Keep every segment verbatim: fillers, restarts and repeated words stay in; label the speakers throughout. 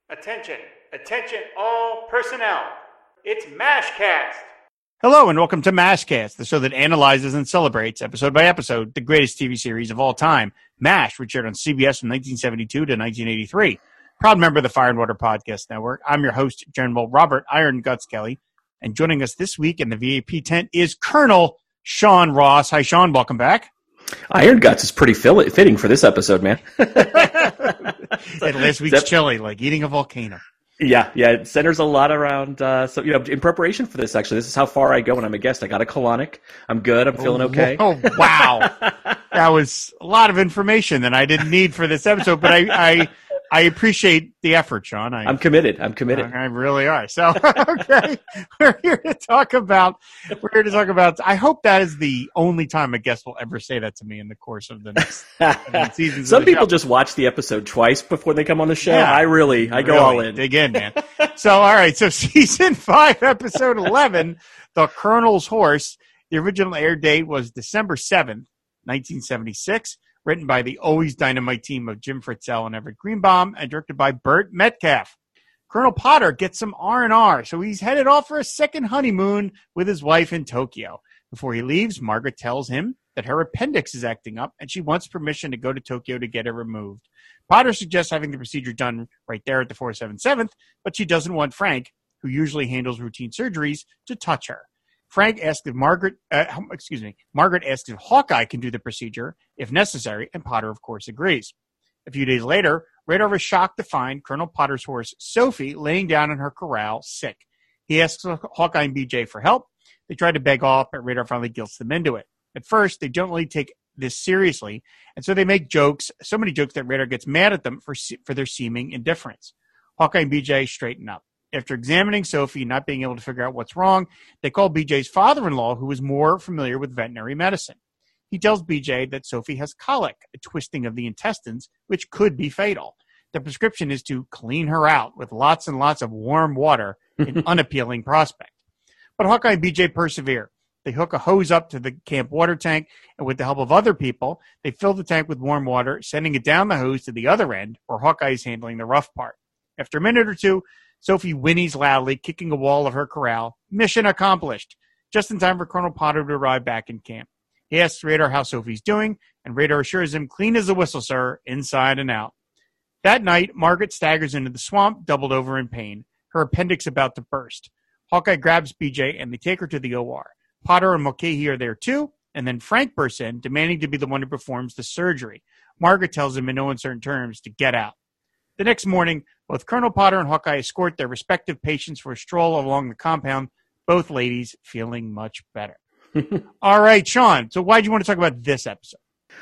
Speaker 1: Attention, attention all personnel. It's MASHcast.
Speaker 2: Hello and welcome to MASHcast, the show that analyzes and celebrates, episode by episode, the greatest T V series of all time, MASH, which aired on C B S from nineteen seventy-two to nineteen eighty-three. Proud member of the Fire and Water Podcast Network. I'm your host, General Robert Iron Guts Kelly, and joining us this week in the V I P tent is Colonel Sean Ross. Hi, Sean. Welcome back.
Speaker 3: Iron Guts is pretty fill- fitting for this episode, man.
Speaker 2: And last week's chili, like eating a volcano.
Speaker 3: Yeah, yeah, it centers a lot around, uh, so, you know, in preparation for this, actually, this is how far I go when I'm a guest. I got a colonic. I'm good. I'm feeling okay.
Speaker 2: Oh, wow. That was a lot of information that I didn't need for this episode, but I, I, I appreciate the effort, Sean. I,
Speaker 3: I'm committed. I'm committed.
Speaker 2: I really are. So, okay, we're here to talk about, we're here to talk about, I hope that is the only time a guest will ever say that to me in the course of the next, next seasons.
Speaker 3: Some
Speaker 2: of the
Speaker 3: people
Speaker 2: show.
Speaker 3: just watch the episode twice before they come on the show.
Speaker 2: Yeah,
Speaker 3: I really, I go
Speaker 2: really
Speaker 3: all in.
Speaker 2: Dig in, man. So, all right. So, season five, episode eleven, The Colonel's Horse. The original air date was December seventh, nineteen seventy-six. Written by the Always Dynamite team of Jim Fritzell and Everett Greenbaum, and directed by Burt Metcalf. Colonel Potter gets some R and R, so he's headed off for a second honeymoon with his wife in Tokyo. Before he leaves, Margaret tells him that her appendix is acting up, and she wants permission to go to Tokyo to get it removed. Potter suggests having the procedure done right there at the four seventy-seventh, but she doesn't want Frank, who usually handles routine surgeries, to touch her. Frank asks if Margaret, uh, excuse me, Margaret asks if Hawkeye can do the procedure if necessary, and Potter, of course, agrees. A few days later, Radar is shocked to find Colonel Potter's horse, Sophie, laying down in her corral, sick. He asks Hawkeye and B J for help. They try to beg off, but Radar finally guilts them into it. At first, they don't really take this seriously, and so they make jokes, so many jokes that Radar gets mad at them for for their seeming indifference. Hawkeye and B J straighten up. After examining Sophie and not being able to figure out what's wrong, they call B J's father-in-law, who is more familiar with veterinary medicine. He tells B J that Sophie has colic, a twisting of the intestines, which could be fatal. The prescription is to clean her out with lots and lots of warm water, an unappealing prospect. But Hawkeye and B J persevere. They hook a hose up to the camp water tank, and with the help of other people, they fill the tank with warm water, sending it down the hose to the other end, where Hawkeye is handling the rough part. After a minute or two, Sophie whinnies loudly, kicking a wall of her corral. Mission accomplished. Just in time for Colonel Potter to arrive back in camp. He asks Radar how Sophie's doing, and Radar assures him, clean as a whistle, sir, inside and out. That night, Margaret staggers into the swamp, doubled over in pain. Her appendix about to burst. Hawkeye grabs B J, and they take her to the O R. Potter and Mulcahy are there too, and then Frank bursts in, demanding to be the one who performs the surgery. Margaret tells him in no uncertain terms to get out. The next morning, both Colonel Potter and Hawkeye escort their respective patients for a stroll along the compound, both ladies feeling much better. All right, Sean, so why do you want to talk about this episode?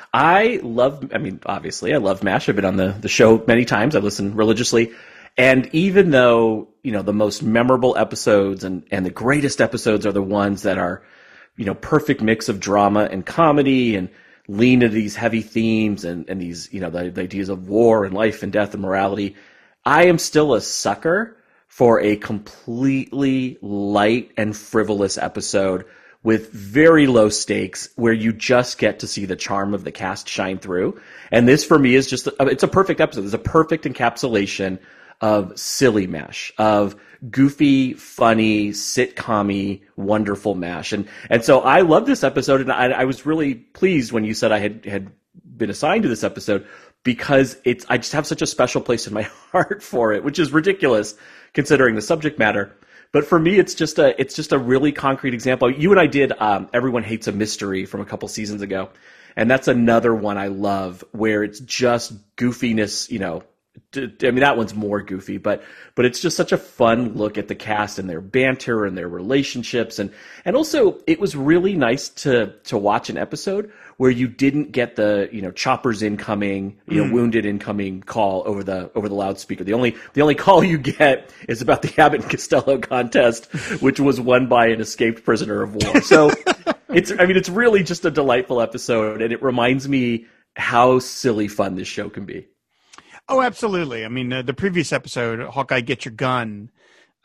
Speaker 3: I love, I mean, obviously, I love MASH. I've been on the, the show many times. I've listened religiously. And even though, you know, the most memorable episodes and, and the greatest episodes are the ones that are, you know, perfect mix of drama and comedy and lean into these heavy themes and, and these, you know, the, the ideas of war and life and death and morality, I am still a sucker for a completely light and frivolous episode with very low stakes where you just get to see the charm of the cast shine through. And this for me is just, a, it's a perfect episode. It's a perfect encapsulation of silly MASH, of goofy, funny, sitcom-y, wonderful MASH. And and so I love this episode, and I, I was really pleased when you said I had, had been assigned to this episode, because it's I just have such a special place in my heart for it, which is ridiculous considering the subject matter. But for me, it's just a it's just a really concrete example. You and I did um, Everyone Hates a Mystery from a couple seasons ago, and that's another one I love where it's just goofiness, you know, I mean, that one's more goofy, but but it's just such a fun look at the cast and their banter and their relationships. And, and also, it was really nice to to watch an episode where you didn't get the, you know, choppers incoming, you know, mm. wounded incoming call over the over the loudspeaker. The only the only call you get is about the Abbott and Costello contest, which was won by an escaped prisoner of war. So it's I mean, it's really just a delightful episode, and it reminds me how silly fun this show can be.
Speaker 2: Oh, absolutely. I mean, uh, the previous episode, Hawkeye, Get Your Gun,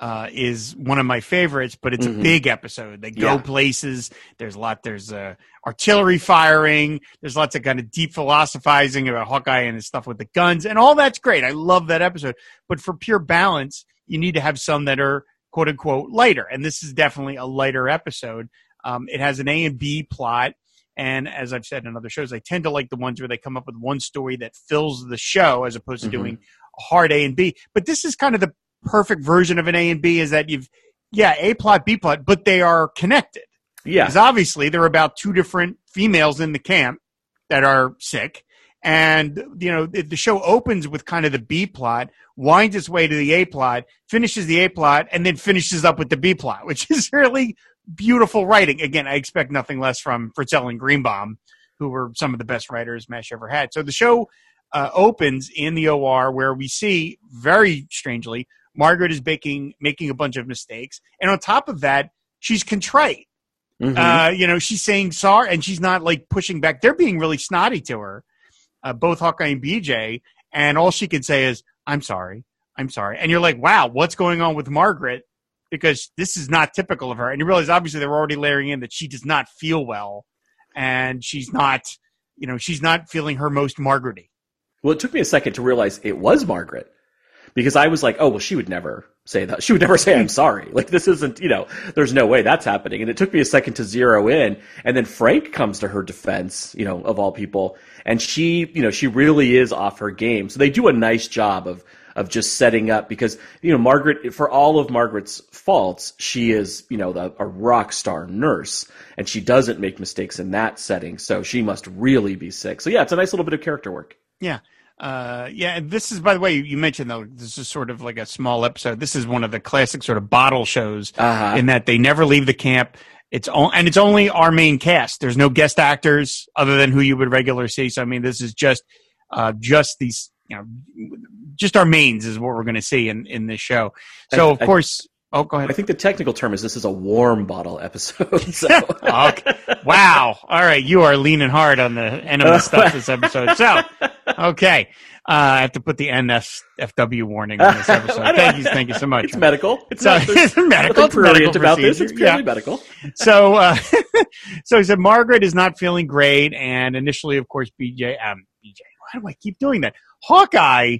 Speaker 2: uh, is one of my favorites, but it's
Speaker 3: Mm-hmm.
Speaker 2: a big episode. They go
Speaker 3: Yeah.
Speaker 2: places. There's a lot. There's uh, artillery firing. There's lots of kind of deep philosophizing about Hawkeye and his stuff with the guns, and all that's great. I love that episode. But for pure balance, you need to have some that are quote unquote lighter, and this is definitely a lighter episode. Um, it has an A and B plot. And as I've said in other shows, I tend to like the ones where they come up with one story that fills the show as opposed to
Speaker 3: Mm-hmm.
Speaker 2: doing a hard A and B. But this is kind of the perfect version of an A and B, is that you've, yeah, A plot, B plot, but they are connected.
Speaker 3: Yeah.
Speaker 2: Because obviously they're about two different females in the camp that are sick. And, you know, the the show opens with kind of the B plot, winds its way to the A plot, finishes the A plot, and then finishes up with the B plot, which is really beautiful writing. Again, I expect nothing less from Fritzell and Greenbaum, who were some of the best writers MASH ever had. So the show uh, opens in the O R where we see, very strangely, Margaret is making making a bunch of mistakes. And on top of that, she's contrite.
Speaker 3: Mhm.
Speaker 2: Uh, you know, she's saying sorry, and she's not like pushing back. They're being really snotty to her, uh, both Hawkeye and B J. And all she can say is, I'm sorry. I'm sorry. And you're like, wow, what's going on with Margaret? Because this is not typical of her. And you realize, obviously, they're already layering in that she does not feel well. And she's not, you know, she's not feeling her most Margaret-y.
Speaker 3: Well, it took me a second to realize it was Margaret, because I was like, oh, well, she would never say that. She would never say, I'm sorry. Like, this isn't, you know, there's no way that's happening. And it took me a second to zero in. And then Frank comes to her defense, you know, of all people. And she, you know, she really is off her game. So they do a nice job of, of just setting up, because, you know, Margaret, for all of Margaret's faults, she is, you know, the, a rock star nurse, and she doesn't make mistakes in that setting. So she must really be sick. So yeah, it's a nice little bit of character work.
Speaker 2: Yeah. Uh, yeah. And this is, by the way, you mentioned, though, this is sort of like a small episode. This is one of the classic sort of bottle shows
Speaker 3: Uh-huh.
Speaker 2: in that they never leave the camp. It's all, and it's only our main cast. There's no guest actors other than who you would regularly see. So, I mean, this is just, uh, just these, you know, just our mains is what we're going to see in, in this show. So,
Speaker 3: I-
Speaker 2: of
Speaker 3: I-
Speaker 2: course, oh, go ahead.
Speaker 3: I think the technical term is this is a warm bottle episode. So.
Speaker 2: Okay. Wow. All right. You are leaning hard on the enema stuff this episode. So, okay. Uh, I have to put the N S F W warning on this episode. Thank you. Thank you so much.
Speaker 3: It's medical. It's
Speaker 2: So,
Speaker 3: not
Speaker 2: it's medical.
Speaker 3: nothing
Speaker 2: It's a medical
Speaker 3: prurient about this.
Speaker 2: procedure.
Speaker 3: It's purely
Speaker 2: Yeah.
Speaker 3: medical.
Speaker 2: So, uh, so he said Margaret is not feeling great, and initially, of course, B J, um, B J. Why do I keep doing that? Hawkeye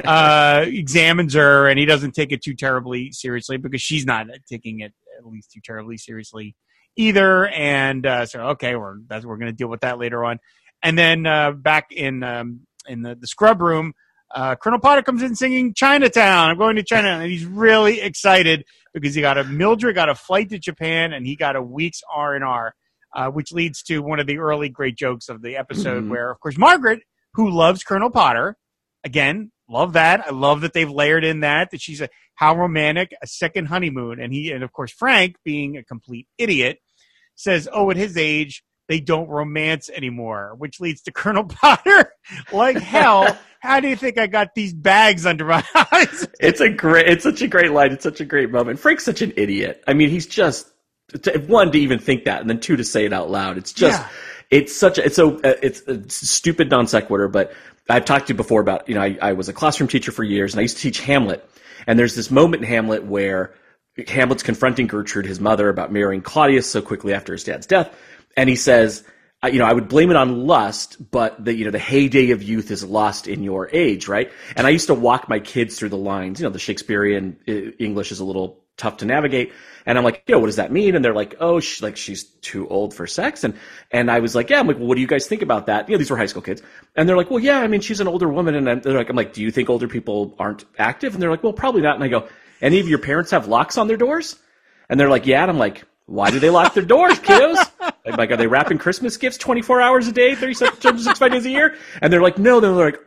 Speaker 2: uh, examines her, and he doesn't take it too terribly seriously because she's not taking it at least too terribly seriously either. And uh, so, okay, we're that's we're going to deal with that later on. And then uh, back in um, in the, the scrub room, uh, Colonel Potter comes in singing Chinatown. I'm going to China, and he's really excited because he got a Mildred got a flight to Japan, and he got a week's R and R, uh, which leads to one of the early great jokes of the episode,
Speaker 3: Mhm.
Speaker 2: where, of course, Margaret, who loves Colonel Potter, again, love that. I love that they've layered in that that she's a how romantic, a second honeymoon, and he and of course Frank, being a complete idiot, says, "Oh, at his age, they don't romance anymore," which leads to Colonel Potter, like hell. How do you think I got these bags under my eyes?
Speaker 3: It's a great. It's such a great line. It's such a great moment. Frank's such an idiot. I mean, he's just to, one to even think that, and then two to say it out loud. It's just.
Speaker 2: Yeah.
Speaker 3: It's such a, it's so, uh, it's a stupid non sequitur, but I've talked to you before about, you know, I, I was a classroom teacher for years, and I used to teach Hamlet. And there's this moment in Hamlet where Hamlet's confronting Gertrude, his mother, about marrying Claudius so quickly after his dad's death. And he says, uh, you know, I would blame it on lust, but the, you know, the heyday of youth is lost in your age, right? And I used to walk my kids through the lines. You know, the Shakespearean uh, English is a little tough to navigate. And I'm like, yo, what does that mean? And they're like, oh, she, like she's too old for sex. And, and I was like, yeah, I'm like, well, what do you guys think about that? You know, these were high school kids. And they're like, well, yeah, I mean, she's an older woman. And I'm, they're like, I'm like, do you think older people aren't active? And they're like, well, probably not. And I go, any of your parents have locks on their doors? And they're like, yeah. And I'm like, why do they lock their doors, kiddos? I'm like, are they wrapping Christmas gifts twenty-four hours a day, thirty-six, sixty-five days a year? And they're like, no. They're like,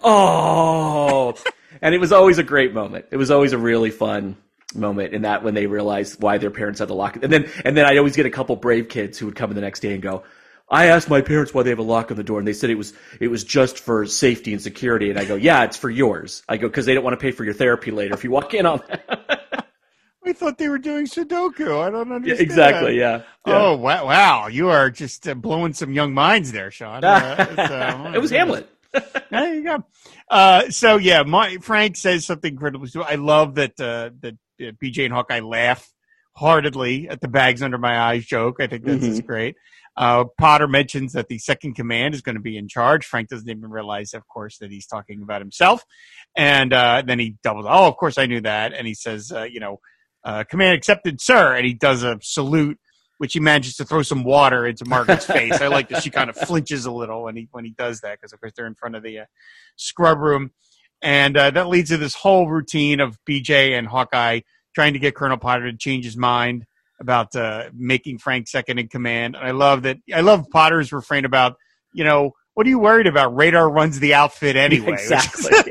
Speaker 3: oh. And it was always a great moment. It was always a really fun moment in that when they realized why their parents had the lock. And then, and then I'd always get a couple brave kids who would come in the next day and go, I asked my parents why they have a lock on the door, and they said it was, it was just for safety and security. And I go, yeah, it's for yours. I go, cause they don't want to pay for your therapy later if you walk in on that.
Speaker 2: We thought they were doing Sudoku. I don't understand.
Speaker 3: Yeah, exactly. Yeah. yeah.
Speaker 2: Oh, wow. Wow. You are just uh, blowing some young minds there, Sean. Uh, it's, uh,
Speaker 3: it was Hamlet.
Speaker 2: There you go. Uh, so yeah, my, Frank says something incredibly. I love that uh, that uh, B J and Hawkeye laugh heartedly at the bags under my eyes joke. I think that's
Speaker 3: Mhm.
Speaker 2: great. Uh, Potter mentions that the second command is going to be in charge. Frank doesn't even realize, of course, that he's talking about himself. And uh, then he doubles, oh, of course I knew that. And he says, uh, you know, uh, command accepted, sir. And he does a salute, which he manages to throw some water into Margaret's face. I like that she kind of flinches a little when he when he does that, because, of course, they're in front of the uh, scrub room. And uh, that leads to this whole routine of B J and Hawkeye trying to get Colonel Potter to change his mind about uh, making Frank second in command. And I love that. I love Potter's refrain about, you know, what are you worried about? Radar runs the outfit anyway.
Speaker 3: Exactly.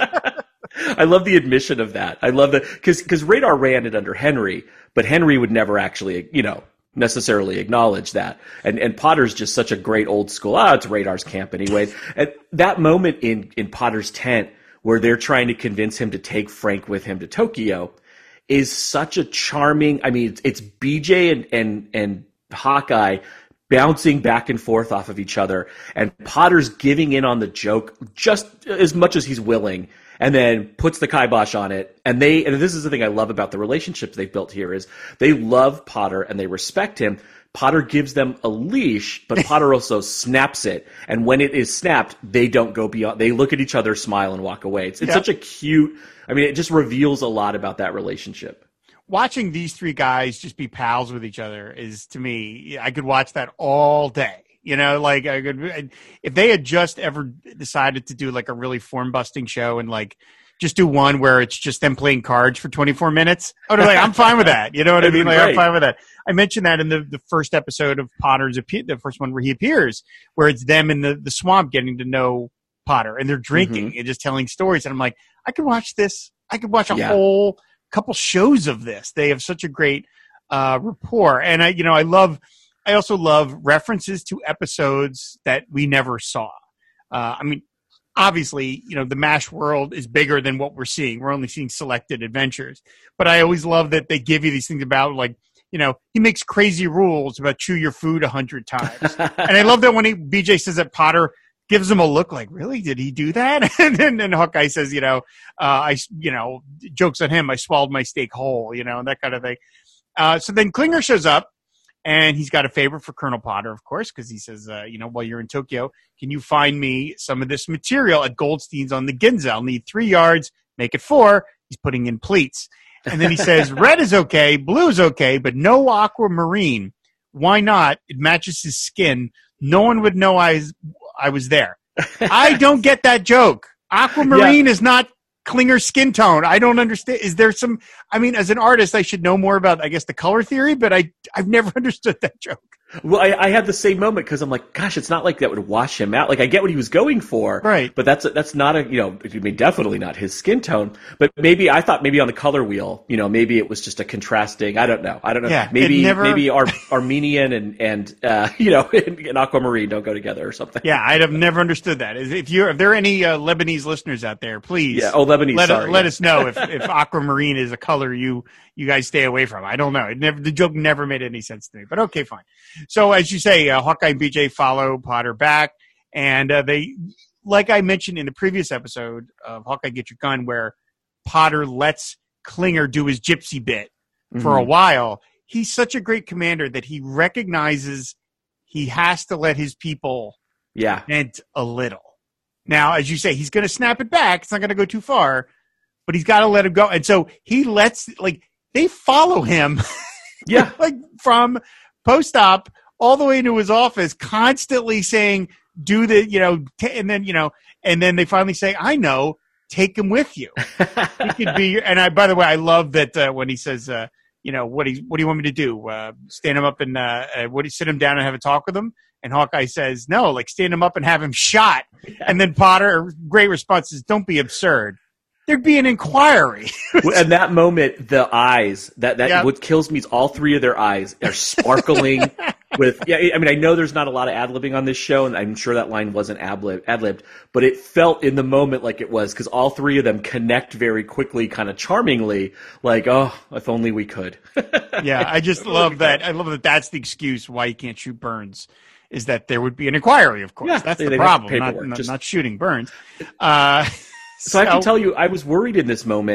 Speaker 3: I love the admission of that. I love that because because Radar ran it under Henry, but Henry would never actually, you know, necessarily acknowledge that. And and Potter's just such a great old school, ah, it's Radar's camp anyway. And that moment in, in Potter's tent where they're trying to convince him to take Frank with him to Tokyo is such a charming, I mean, it's, it's B J and, and, and Hawkeye bouncing back and forth off of each other, and Potter's giving in on the joke just as much as he's willing, and then puts the kibosh on it. And they, and this is the thing I love about the relationships they've built here, is they love Potter and they respect him. Potter gives them a leash, but Potter also snaps it. And when it is snapped, they don't go beyond, they look at each other, smile, and walk away. It's, it's
Speaker 2: Yep.
Speaker 3: such a cute, I mean, it just reveals a lot about that relationship.
Speaker 2: Watching these three guys just be pals with each other is, to me, I could watch that all day. You know, like I could, if they had just ever decided to do like a really form busting show and like just do one where it's just them playing cards for twenty-four minutes, I would have like, I'm fine with that. You know what I mean? Like, I'm fine with that. I mentioned that in the, the first episode of Potter's, the first one where he appears, where it's them in the, the swamp getting to know Potter and they're drinking
Speaker 3: Mm-hmm.
Speaker 2: and just telling stories. And I'm like, I could watch this. I could watch a
Speaker 3: Yeah.
Speaker 2: whole couple shows of this. They have such a great uh, rapport. And I, you know, I love, I also love references to episodes that we never saw. Uh, I mean, obviously, you know, the MASH world is bigger than what we're seeing. We're only seeing selected adventures. But I always love that they give you these things about, like, you know, he makes crazy rules about chew your food a hundred times. And I love that when he, B J says that, Potter gives him a look like, really? Did he do that? And then and Hawkeye says, you know, uh, I, you know, jokes on him, I swallowed my steak whole, you know, and that kind of thing. Uh, so then Klinger shows up. And he's got a favor for Colonel Potter, of course, because he says, uh, you know, while you're in Tokyo, can you find me some of this material at Goldstein's on the Ginza? I'll need three yards, make it four. He's putting in pleats. And then he says, red is okay, blue is okay, but no aquamarine. Why not? It matches his skin. No one would know I was, I was there. I don't get that joke. Aquamarine yeah. is not Klinger's skin tone. I don't understand. Is there some, I mean, as an artist, I should know more about, I guess, the color theory, but I, I've never understood that joke.
Speaker 3: Well, I, I had the same moment because I'm like, gosh, it's not like that would wash him out. Like, I get what he was going for,
Speaker 2: right?
Speaker 3: But that's that's not a, you know, I mean, definitely not his skin tone. But maybe I thought maybe on the color wheel, you know, maybe it was just a contrasting. I don't know. I don't know.
Speaker 2: Yeah,
Speaker 3: maybe
Speaker 2: never...
Speaker 3: maybe Ar- Armenian and and uh, you know, and, and aquamarine don't go together or something.
Speaker 2: Yeah, I'd have never understood that. If you, if there are any uh, Lebanese listeners out there, please,
Speaker 3: yeah, oh Lebanese,
Speaker 2: let,
Speaker 3: sorry,
Speaker 2: let
Speaker 3: yeah.
Speaker 2: us know if if aquamarine is a color you you guys stay away from. I don't know. It never the joke never made any sense to me. But okay, fine. So as you say. Uh, Hawkeye and B J follow Potter back, and uh, they, like I mentioned in the previous episode of Hawkeye Get Your Gun, where Potter lets Klinger do his gypsy bit mm-hmm. for a while. He's such a great commander that he recognizes he has to let his people
Speaker 3: yeah.
Speaker 2: vent a little. Now, as you say, he's going to snap it back. It's not going to go too far, but he's got to let him go. And so he lets, like, they follow him,
Speaker 3: yeah,
Speaker 2: like from post-op all the way into his office, constantly saying, do the, you know, t- and then, you know, and then they finally say, I know, take him with you. He could be, and I, by the way, I love that uh, when he says, uh, you know, what he, what do you want me to do? Uh, stand him up and, uh, uh, what do you sit him down and have a talk with him? And Hawkeye says, no, like stand him up and have him shot. Yeah. And then Potter, great response is, don't be absurd. There'd be an inquiry.
Speaker 3: And that moment, the eyes, that, that
Speaker 2: yep.
Speaker 3: what kills me is all three of their eyes are sparkling with, yeah, I mean, I know there's not a lot of ad-libbing on this show, and I'm sure that line wasn't ad-lib, ad-libbed, but it felt in the moment like it was, because all three of them connect very quickly, kind of charmingly, like, oh, if only we could.
Speaker 2: Yeah, I just love that. I love that that's the excuse why you can't shoot Burns, is that there would be an inquiry, of course.
Speaker 3: Yeah,
Speaker 2: that's
Speaker 3: they,
Speaker 2: the
Speaker 3: they
Speaker 2: problem, not,
Speaker 3: not,
Speaker 2: not,
Speaker 3: just...
Speaker 2: not shooting Burns. Uh,
Speaker 3: So, so I have to tell you, I was worried in this moment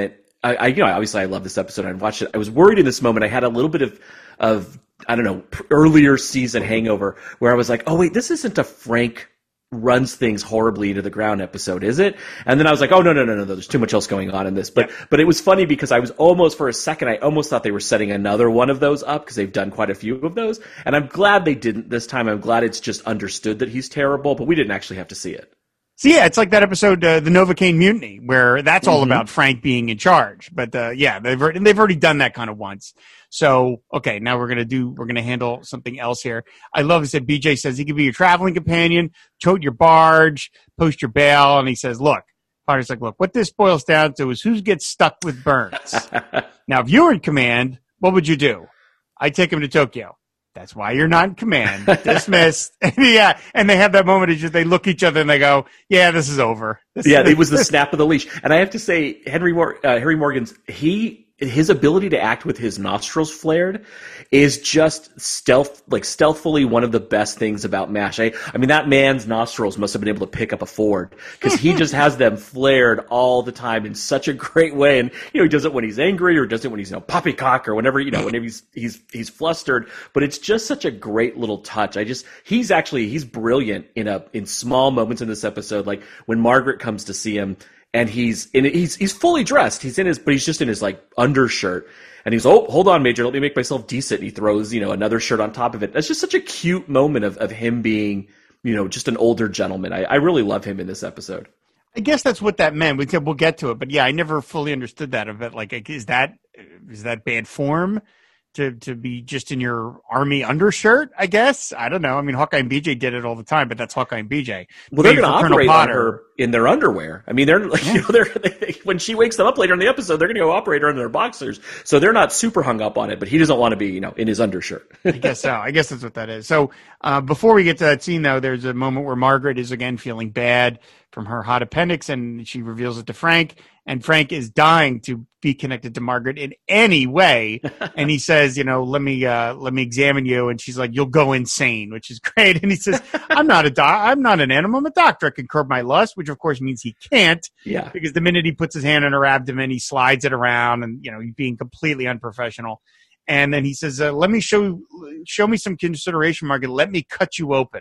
Speaker 3: I, I, you know, obviously I love this episode. I watched it. I was worried in this moment. I had a little bit of, of, I don't know, earlier season hangover where I was like, oh wait, this isn't a Frank runs things horribly into the ground episode, is it? And then I was like, oh no, no, no, no, there's too much else going on in this. But, yeah. but it was funny because I was almost, for a second, I almost thought they were setting another one of those up because they've done quite a few of those. And I'm glad they didn't this time. I'm glad it's just understood that he's terrible, but we didn't actually have to see it.
Speaker 2: So yeah, it's like that episode, uh, the Novocaine Mutiny, where that's all mm-hmm. about Frank being in charge. But uh, yeah, they've already, they've already done that kind of once. So okay, now we're gonna do we're gonna handle something else here. I love it that B J says he could be your traveling companion, tote your barge, post your bail, and he says, "Look," Potter's like, "Look, what this boils down to is who gets stuck with Burns." Now, if you were in command, what would you do? I'd take him to Tokyo. That's why you're not in command. Dismissed. Yeah, and they have that moment. Of just they look at each other and they go, "Yeah, this is over." This
Speaker 3: yeah, it was the snap of the leash. And I have to say, Henry Mor- uh, Harry Morgan's he his ability to act with his nostrils flared is just stealth, like stealthily one of the best things about MASH. I, I mean, that man's nostrils must have been able to pick up a Ford because he just has them flared all the time in such a great way. And, you know, he does it when he's angry or does it when he's, you know, poppycock or whenever, you know, whenever he's, he's, he's flustered, but it's just such a great little touch. I just, he's actually, he's brilliant in a, in small moments in this episode. Like when Margaret comes to see him, and he's in he's he's fully dressed. He's in his but he's just in his like undershirt. And he's oh hold on, Major, let me make myself decent. And he throws, you know, another shirt on top of it. That's just such a cute moment of, of him being, you know, just an older gentleman. I, I really love him in this episode.
Speaker 2: I guess that's what that meant. We could, we'll get to it, but yeah, I never fully understood that of it. Like, is that is that bad form? To, to be just in your army undershirt, I guess. I don't know. I mean, Hawkeye and B J did it all the time, but that's Hawkeye and B J.
Speaker 3: Well, they're going to operate on her in their underwear. I mean, they're like, yeah. you know, they're they, when she wakes them up later in the episode, they're going to go operate her in their boxers. So they're not super hung up on it, but he doesn't want to be, you know, in his undershirt.
Speaker 2: I guess so. I guess that's what that is. So uh, before we get to that scene, though, there's a moment where Margaret is again feeling bad from her hot appendix, and she reveals it to Frank. And Frank is dying to be connected to Margaret in any way. And he says, you know, let me, uh, let me examine you. And she's like, you'll go insane, which is great. And he says, I'm not a doc. I'm not an animal. I'm a doctor. I can curb my lust, which of course means he can't.
Speaker 3: Yeah.
Speaker 2: Because the minute he puts his hand on her abdomen, he slides it around and, you know, he's being completely unprofessional. And then he says, uh, let me show, show me some consideration, Margaret. Let me cut you open,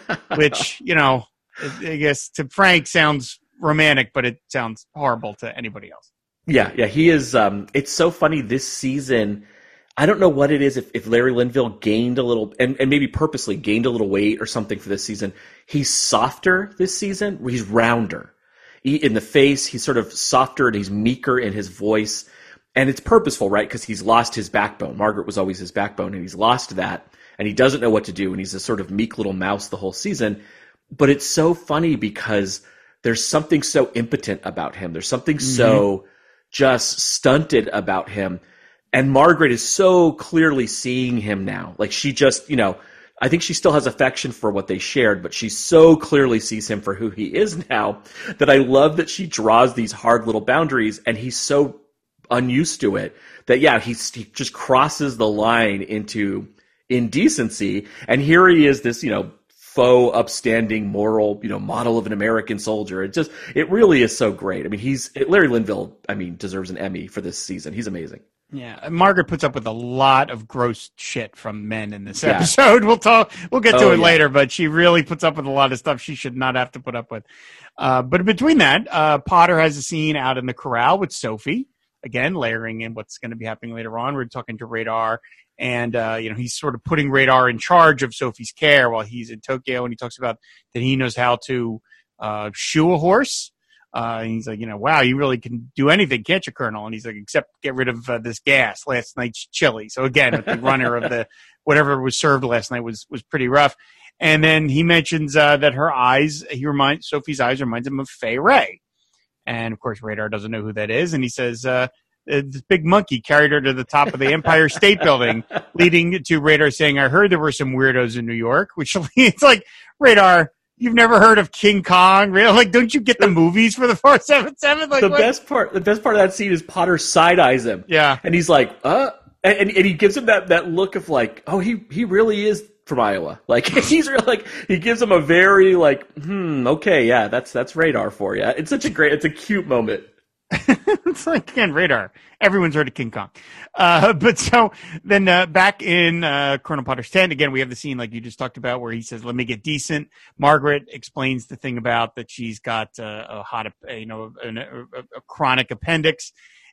Speaker 2: which, you know, I guess to Frank sounds romantic, but it sounds horrible to anybody else.
Speaker 3: Yeah, yeah, he is. Um, it's so funny this season. I don't know what it is. If, if Larry Linville gained a little, and, and maybe purposely gained a little weight or something for this season, he's softer this season. He's rounder he, in the face. He's sort of softer and he's meeker in his voice, and it's purposeful, right? Because he's lost his backbone. Margaret was always his backbone, and he's lost that, and he doesn't know what to do, and he's a sort of meek little mouse the whole season. But it's so funny because there's something so impotent about him. There's something mm-hmm. so just stunted about him. And Margaret is so clearly seeing him now. Like she just, you know, I think she still has affection for what they shared, but she so clearly sees him for who he is now that I love that she draws these hard little boundaries, and he's so unused to it that, yeah, he's, he just crosses the line into indecency. And here he is, this, you know, faux upstanding moral, you know, model of an American soldier. It just, it really is so great. I mean, he's, Larry Linville, I mean, deserves an Emmy for this season. He's amazing.
Speaker 2: Yeah. Margaret puts up with a lot of gross shit from men in this episode. Yeah. We'll talk, we'll get to oh, it yeah. later, but she really puts up with a lot of stuff she should not have to put up with. Uh, but between that, uh, Potter has a scene out in the corral with Sophie, again, layering in what's going to be happening later on. We're talking to Radar. And, uh, you know, he's sort of putting Radar in charge of Sophie's care while he's in Tokyo. And he talks about that he knows how to uh, shoe a horse. Uh, and he's like, you know, wow, you really can do anything, can't you, Colonel? And he's like, except get rid of uh, this gas, last night's chili. So again, the runner of the whatever was served last night was was pretty rough. And then he mentions uh, that her eyes, he reminds Sophie's eyes reminds him of Fay Wray. And of course, Radar doesn't know who that is. And he says, uh, this big monkey carried her to the top of the Empire State Building, leading to Radar saying, I heard there were some weirdos in New York, which it's like, Radar, you've never heard of King Kong? Really? Like, don't you get the movies for the four seven seven? Like,
Speaker 3: the
Speaker 2: what?
Speaker 3: best part, the best part of that scene is Potter side eyes him.
Speaker 2: Yeah.
Speaker 3: And he's like, uh, and, and he gives him that, that look of like, oh, he, he really is from Iowa. Like, he's really like, he gives him a very like, hmm, okay, yeah, that's, that's Radar for you. It's such a great, it's a cute moment.
Speaker 2: It's like, again, Radar. Everyone's heard of King Kong. Uh, but so then uh, back in uh, Colonel Potter's tent, again, we have the scene like you just talked about where he says, let me get decent. Margaret explains the thing about that she's got uh, a hot, you know, a, a, a chronic appendix.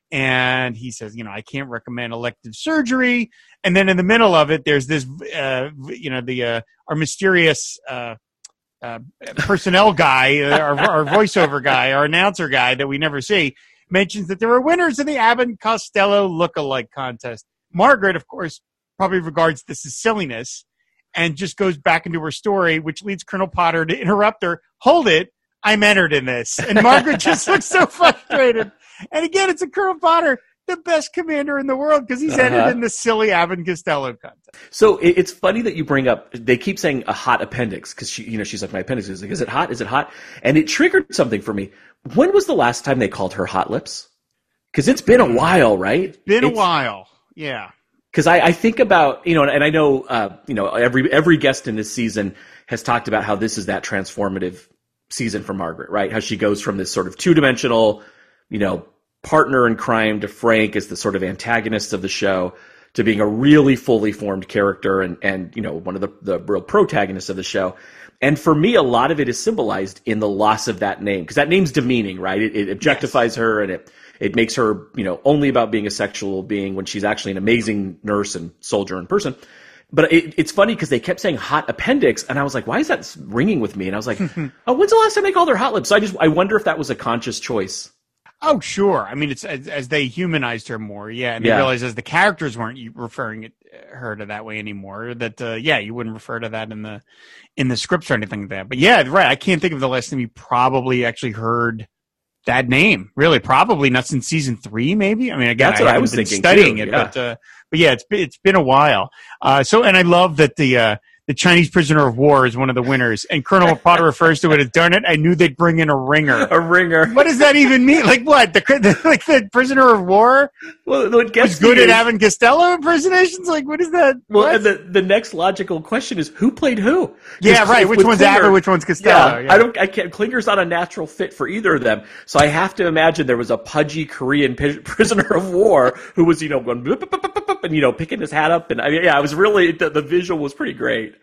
Speaker 2: And he says, you know, I can't recommend elective surgery. And then in the middle of it, there's this, uh, you know, the uh, our mysterious uh, uh, personnel guy, our, our voiceover guy, our announcer guy that we never see, mentions that there are winners in the Abbott and Costello look-alike contest. Margaret, of course, probably regards this as silliness and just goes back into her story, which leads Colonel Potter to interrupt her. Hold it. I'm entered in this. And Margaret just looks so frustrated. And again, it's a Colonel Potter, the best commander in the world, because he's uh-huh. entered in the silly Abbott and Costello contest.
Speaker 3: So it's funny that you bring up, they keep saying a hot appendix, because she, you know, she's like, my appendix is like, is it hot? Is it hot? And it triggered something for me. When was the last time they called her Hot Lips? Because it's been a while, right?
Speaker 2: It's been
Speaker 3: it's,
Speaker 2: a while, yeah.
Speaker 3: Because I, I think about, you know, and I know, uh, you know, every every guest in this season has talked about how this is that transformative season for Margaret, right? How she goes from this sort of two-dimensional, you know, partner in crime to Frank as the sort of antagonist of the show to being a really fully formed character and, and you know, one of the, the real protagonists of the show. And for me, a lot of it is symbolized in the loss of that name, because that name's demeaning, right? It, it objectifies yes. her, and it it makes her, you know, only about being a sexual being when she's actually an amazing nurse and soldier in person. But it, it's funny because they kept saying hot appendix, and I was like, why is that ringing with me? And I was like, oh, when's the last time they called her Hot Lips? So I just I wonder if that was a conscious choice.
Speaker 2: Oh, sure. I mean, it's as, as they humanized her more, yeah, and they
Speaker 3: yeah.
Speaker 2: realized as the characters weren't referring it, her to that way anymore. That uh, yeah, you wouldn't refer to that in the in the scripts or anything like that. But yeah, right. I can't think of the last time you probably actually heard that name. Really, probably not since season three, maybe. I mean, again,
Speaker 3: That's
Speaker 2: I
Speaker 3: what
Speaker 2: haven't
Speaker 3: I was
Speaker 2: been
Speaker 3: thinking
Speaker 2: studying
Speaker 3: too,
Speaker 2: it,
Speaker 3: yeah.
Speaker 2: but uh, but yeah, it's been, it's been a while. Uh, so, and I love that the. Uh, The Chinese prisoner of war is one of the winners, and Colonel Potter refers to it as, darn it, I knew they'd bring in a ringer.
Speaker 3: A ringer.
Speaker 2: What does that even mean? Like what? The, the like the prisoner of war
Speaker 3: well, what gets
Speaker 2: was good
Speaker 3: me
Speaker 2: at
Speaker 3: is,
Speaker 2: having Costello impersonations? Like what is that?
Speaker 3: Well,
Speaker 2: what?
Speaker 3: and the, the next logical question is who played who?
Speaker 2: Yeah, right. Which one's
Speaker 3: Klinger,
Speaker 2: Abbott? Which one's Costello?
Speaker 3: Yeah,
Speaker 2: Yeah.
Speaker 3: I don't. I can't. Klinger's not a natural fit for either of them. So I have to imagine there was a pudgy Korean p- prisoner of war who was, you know, going boop, boop, boop, boop, boop, and you know, picking his hat up, and I mean, yeah, it was really the, the visual was pretty great.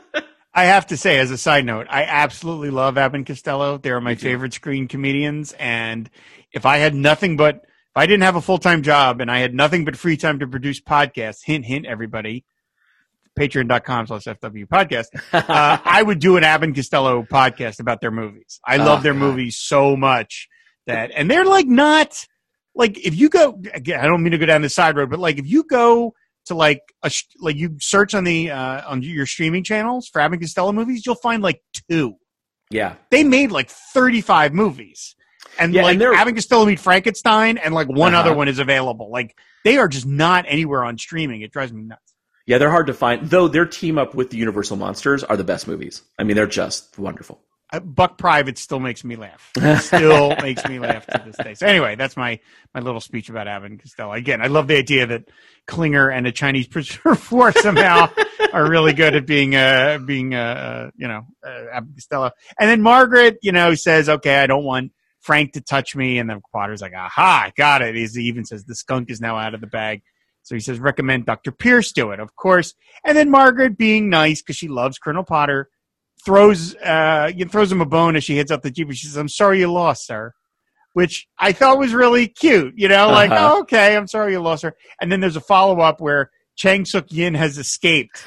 Speaker 2: I have to say, as a side note, I absolutely love Abbott and Costello. They're my favorite screen comedians, and if I had nothing but, if I didn't have a full-time job and I had nothing but free time to produce podcasts, hint, hint, everybody, patreon.com slash FW podcast, uh, I would do an Abbott and Costello podcast about their movies. I love oh, their God. movies so much that, and they're like not, like if you go, again, I don't mean to go down the side road, but like if you go to like a like you search on the uh, on your streaming channels for Abbott and Costello movies, you'll find like two.
Speaker 3: Yeah,
Speaker 2: they made like thirty-five movies, and
Speaker 3: yeah,
Speaker 2: like
Speaker 3: and
Speaker 2: Abbott and Costello Meet Frankenstein, and like one
Speaker 3: uh-huh.
Speaker 2: other one is available. Like they are just not anywhere on streaming. It drives me nuts.
Speaker 3: Yeah, they're hard to find. Though their team up with the Universal Monsters are the best movies. I mean, they're just wonderful.
Speaker 2: Uh, Buck Private still makes me laugh. It still makes me laugh to this day. So anyway, that's my, my little speech about Abbott and Costello. Again, I love the idea that Klinger and a Chinese prisoner of war somehow are really good at being, uh, being, uh, you know, uh, Abbott and Costello. And then Margaret, you know, says, okay, I don't want Frank to touch me. And then Potter's like, aha, got it. He even says the skunk is now out of the bag. So he says, recommend Doctor Pierce do it, of course. And then Margaret, being nice because she loves Colonel Potter, throws uh throws him a bone as she heads up the jeep, and she says, I'm sorry you lost, sir, which I thought was really cute, you know, like, uh-huh. oh, okay, I'm sorry you lost her. And then there's a follow-up where Chang Suk-yin has escaped.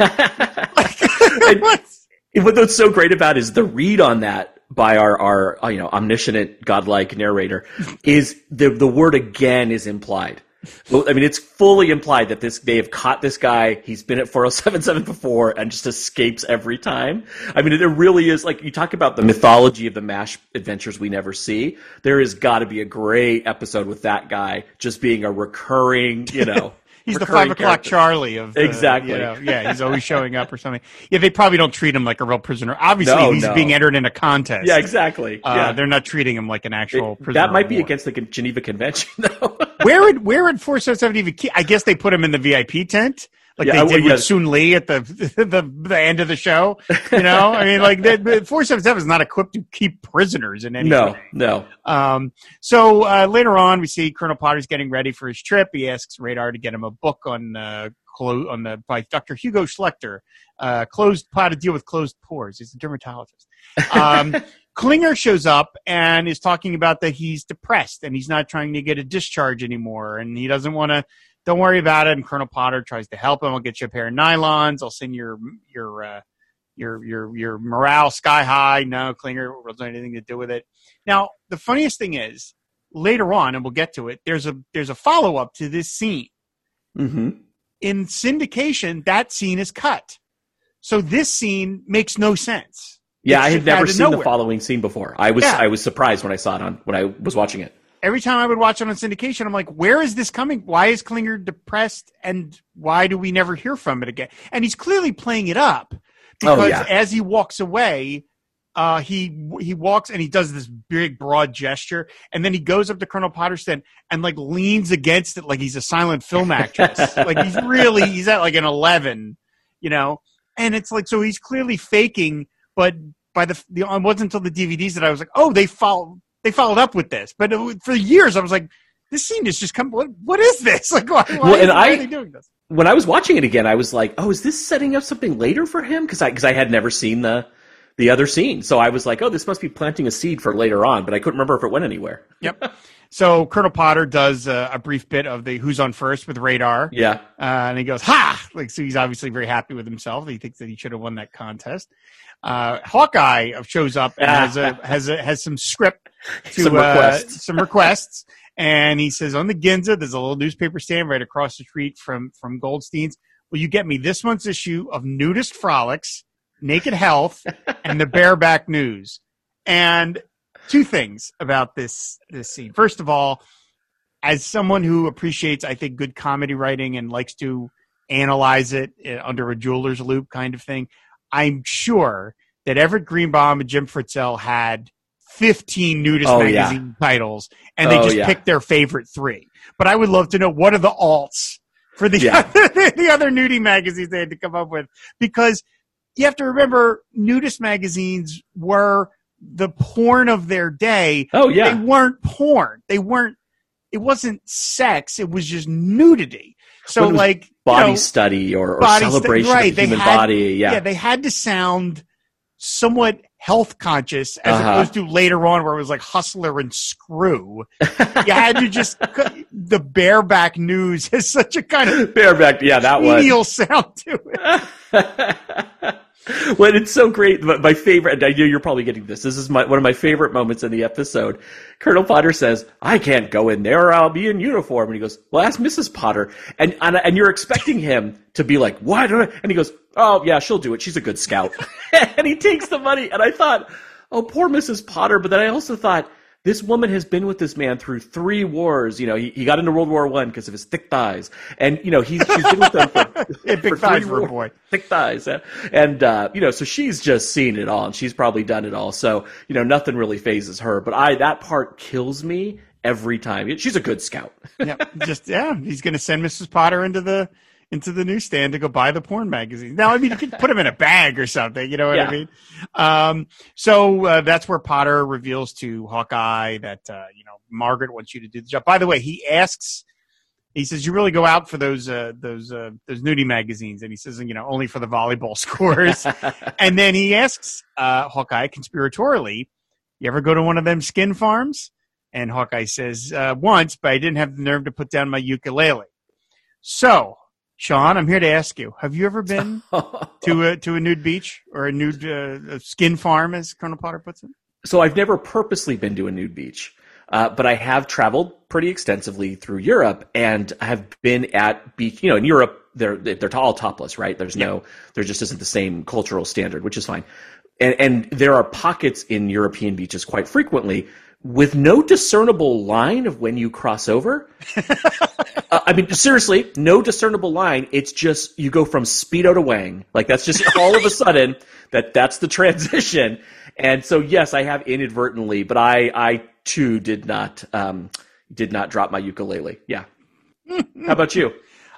Speaker 3: and, what what's so great about is the read on that by our, our you know, omniscient, godlike narrator is the the word again is implied. Well, I mean, it's fully implied that this they have caught this guy. He's been at four oh seven seven before and just escapes every time. I mean, it really is like you talk about the mythology of the MASH adventures we never see. There has got to be a great episode with that guy just being a recurring, you know.
Speaker 2: He's the five o'clock character. Charlie of the,
Speaker 3: exactly.
Speaker 2: You know, yeah, he's always showing up or something. Yeah, they probably don't treat him like a real prisoner. Obviously,
Speaker 3: no,
Speaker 2: he's
Speaker 3: no.
Speaker 2: being entered in a contest.
Speaker 3: Yeah, exactly.
Speaker 2: Uh,
Speaker 3: yeah.
Speaker 2: They're not treating him like an actual
Speaker 3: it,
Speaker 2: prisoner.
Speaker 3: That might be
Speaker 2: war.
Speaker 3: against the Geneva Convention, though.
Speaker 2: where would where would four seven seven even keep? I guess they put him in the V I P tent. like
Speaker 3: Yeah,
Speaker 2: they
Speaker 3: I-
Speaker 2: did
Speaker 3: yeah.
Speaker 2: with Soon Lee at the, the the end of the show. You know, I mean, like that, four seventy-seven is not equipped to keep prisoners in any
Speaker 3: No,
Speaker 2: way.
Speaker 3: no.
Speaker 2: Um, so uh, later on, we see Colonel Potter's getting ready for his trip. He asks Radar to get him a book on uh, clo- on the by Doctor Hugo Schlechter, uh, closed how to deal with closed pores. He's a dermatologist. Um, Klinger shows up and is talking about that he's depressed and he's not trying to get a discharge anymore, and he doesn't want to. Don't worry about it. And Colonel Potter tries to help him. I'll get you a pair of nylons. I'll send your your uh, your your your morale sky high. No, Klinger doesn't have anything to do with it. Now, the funniest thing is later on, and we'll get to it. There's a there's a follow up to this scene.
Speaker 3: Mm-hmm.
Speaker 2: In syndication, that scene is cut, so this scene makes no sense.
Speaker 3: Yeah,
Speaker 2: It's
Speaker 3: I had
Speaker 2: just
Speaker 3: never
Speaker 2: out of
Speaker 3: seen the
Speaker 2: nowhere.
Speaker 3: following scene before. I was
Speaker 2: Yeah.
Speaker 3: I was surprised when I saw it on when I was watching it.
Speaker 2: Every time I would watch it on syndication, I'm like, where is this coming? Why is Klinger depressed? And why do we never hear from it again? And he's clearly playing it up because
Speaker 3: Oh, yeah.
Speaker 2: as he walks away, uh, he he walks and he does this big, broad gesture. And then he goes up to Colonel Potterston and like leans against it like he's a silent film actress. Like he's really, he's at like an eleven, you know? And it's like, so he's clearly faking, but by the, the it wasn't until the D V Ds that I was like, oh, they followed. They followed up with this, but it, for years I was like, "This scene is just come. What, what is this? Like, why, why,
Speaker 3: Well, and
Speaker 2: why
Speaker 3: I-
Speaker 2: are they doing this?"
Speaker 3: When I was watching it again, I was like, "Oh, is this setting up something later for him?" Because I because I had never seen the the other scene, so I was like, "Oh, this must be planting a seed for later on." But I couldn't remember if it went anywhere.
Speaker 2: Yep. So Colonel Potter does uh, a brief bit of the "Who's on first" with Radar,
Speaker 3: Yeah,
Speaker 2: uh, and he goes, "Ha!" Like, so he's obviously very happy with himself. He thinks that he should have won that contest. Uh, Hawkeye shows up and has a has a has some script to
Speaker 3: Some requests.
Speaker 2: Uh, some requests, and he says on the Ginza, there's a little newspaper stand right across the street from from Goldstein's. Will you get me this month's issue of Nudist Frolics, Naked Health, and the Bareback News? And two things about this this scene. First of all, as someone who appreciates, I think, good comedy writing and likes to analyze it uh, under a jeweler's loop kind of thing, I'm sure that Everett Greenbaum and Jim Fritzell had fifteen nudist
Speaker 3: Oh, yeah.
Speaker 2: magazine titles, and they
Speaker 3: Oh,
Speaker 2: just
Speaker 3: yeah.
Speaker 2: picked their favorite three. But I would love to know, what are the alts for the,
Speaker 3: Yeah.
Speaker 2: other, the other nudie magazines they had to come up with? Because you have to remember, nudist magazines were the porn of their day.
Speaker 3: Oh, yeah.
Speaker 2: They weren't porn. They weren't, it wasn't sex. It was just nudity. So,
Speaker 3: When it was
Speaker 2: like,
Speaker 3: body
Speaker 2: you know,
Speaker 3: study or, or
Speaker 2: body stu-
Speaker 3: celebration
Speaker 2: right,
Speaker 3: of the
Speaker 2: they
Speaker 3: human
Speaker 2: had-
Speaker 3: body. Yeah,
Speaker 2: yeah, they had to sound somewhat health conscious as
Speaker 3: Uh-huh.
Speaker 2: opposed to later on where it was like Hustler and Screw. You had to just, the Bareback News has such a kind of
Speaker 3: bareback. Yeah, that was.
Speaker 2: genial sound to it.
Speaker 3: Well, it's so great. My my favorite, and I know you're probably getting this. This is my, one of my favorite moments in the episode. Colonel Potter says, "I can't go in there or I'll be in uniform." And he goes, "Well, ask Missus Potter." And and, and you're expecting him to be like, "What?" And he goes, "Oh, yeah, she'll do it. She's a good scout." And he takes the money. And I thought, oh, poor Missus Potter. But then I also thought, this woman has been with this man through three wars. You know, he, he got into World War One because of his thick thighs. And, you know, he's, she's been with them for,
Speaker 2: Yeah, big
Speaker 3: for
Speaker 2: thighs
Speaker 3: three
Speaker 2: for a
Speaker 3: wars.
Speaker 2: boy.
Speaker 3: Thick thighs. uh, And, uh, you know, so she's just seen it all and she's probably done it all. So, you know, nothing really phases her. But I, that part kills me every time. She's a good scout.
Speaker 2: Yeah, just, yeah, he's going to send Missus Potter into the, into the newsstand to go buy the porn magazine. Now, I mean, you could put him in a bag or something, you know what
Speaker 3: Yeah.
Speaker 2: I mean? Um, so uh, that's where Potter reveals to Hawkeye that, uh, you know, Margaret wants you to do the job. By the way, he asks, he says, you really go out for those, uh, those, uh, those nudie magazines. And he says, you know, only for the volleyball scores. And then he asks uh, Hawkeye conspiratorially, you ever go to one of them skin farms? And Hawkeye says, uh, once, but I didn't have the nerve to put down my ukulele. So, Sean, I'm here to ask you: have you ever been to a to a nude beach or a nude uh, a skin farm, as Colonel Potter puts it?
Speaker 3: So I've never purposely been to a nude beach, uh, but I have traveled pretty extensively through Europe, and I have been at beach. You know, in Europe, they're they're all topless, right? There's no, there just isn't the same cultural standard, which is fine. And and there are pockets in European beaches quite frequently with no discernible line of when you cross over. uh, I mean, seriously, no discernible line. It's just you go from Speedo to Wang. Like that's just all of a sudden that that's the transition. And so, yes, I have inadvertently, but I, I too did not, um, did not drop my ukulele. Yeah. How about you?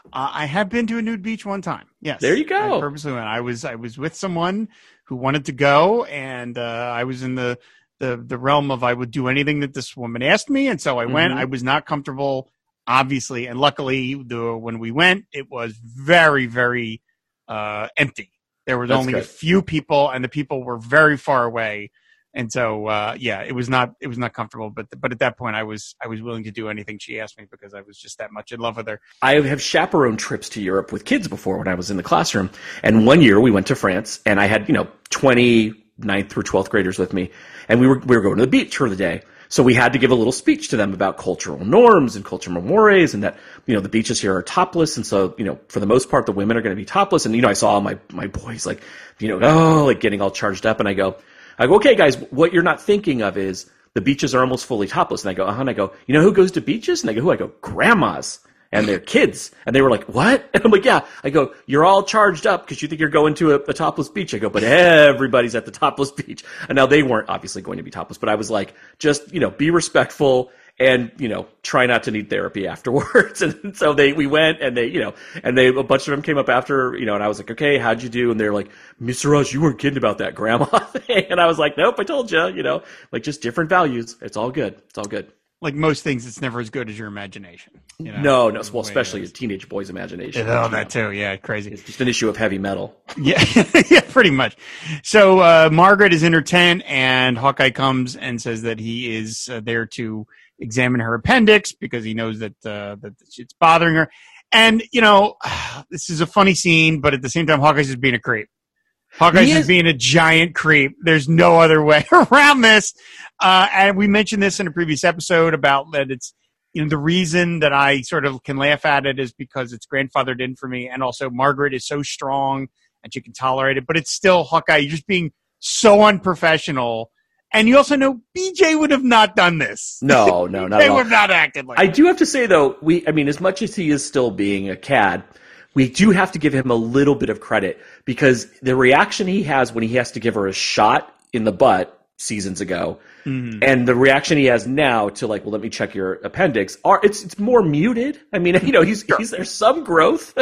Speaker 2: Uh, I have been to a nude beach one time. Yes.
Speaker 3: There you go.
Speaker 2: I purposely went. I was I was with someone who wanted to go, and uh, I was in the, the the realm of I would do anything that this woman asked me, and so I went.
Speaker 3: Mm-hmm.
Speaker 2: I was not comfortable, obviously, and luckily, the when we went, it was very very uh, empty. There was
Speaker 3: That's
Speaker 2: only
Speaker 3: good.
Speaker 2: a few people, and the people were very far away. And so, uh, yeah, it was not it was not comfortable. But but at that point, I was I was willing to do anything she asked me because I was just that much in love with her.
Speaker 3: I have chaperoned trips to Europe with kids before when I was in the classroom. And one year we went to France, and I had, you know, twenty ninth through twelfth graders with me, and we were we were going to the beach for the day. So we had to give a little speech to them about cultural norms and cultural mores, and that, you know, the beaches here are topless, and so, you know, for the most part, the women are going to be topless. And, you know, I saw my my boys like, you know, oh, like getting all charged up, and I go. I go, okay, guys, what you're not thinking of is the beaches are almost fully topless. And I go, uh-huh. And I go, you know who goes to beaches? And I go, who? I go, grandmas and their kids. And they were like, what? And I'm like, yeah. I go, you're all charged up because you think you're going to a, a topless beach. I go, but everybody's at the topless beach. And now they weren't obviously going to be topless, but I was like, just, you know, be respectful and, you know, try not to need therapy afterwards. And so they, we went and they, you know, and they, a bunch of them came up after, you know, and I was like, okay, how'd you do? And they're like, Mister Rush, you weren't kidding about that grandma thing. And I was like, nope, I told you, you know, like just different values. It's all good. It's all good.
Speaker 2: Like most things, it's never as good as your imagination. You know?
Speaker 3: No, no, well, especially a teenage boy's imagination.
Speaker 2: Oh, that too. Yeah, crazy.
Speaker 3: It's just an issue of heavy metal.
Speaker 2: Yeah, yeah, pretty much. So uh, Margaret is in her tent, and Hawkeye comes and says that he is uh, there to examine her appendix because he knows that uh, that it's bothering her. And, you know, this is a funny scene, but at the same time, Hawkeye's just being a creep. Hawkeye's
Speaker 3: He
Speaker 2: just
Speaker 3: is-
Speaker 2: being a giant creep. There's no other way around this. Uh, and we mentioned this in a previous episode about that it's, you know, the reason that I sort of can laugh at it is because it's grandfathered in for me. And also Margaret is so strong and she can tolerate it, but it's still Hawkeye. You're just being so unprofessional. And you also know B J would have not done this.
Speaker 3: No, no, not
Speaker 2: They
Speaker 3: at all.
Speaker 2: would have not acted like
Speaker 3: I
Speaker 2: that.
Speaker 3: do have to say, though, we, I mean, as much as he is still being a cad, we do have to give him a little bit of credit because the reaction he has when he has to give her a shot in the butt seasons ago mm-hmm. and the reaction he has now to like, well, let me check your appendix are it's, it's more muted. I mean, you know, he's, he's there's some growth.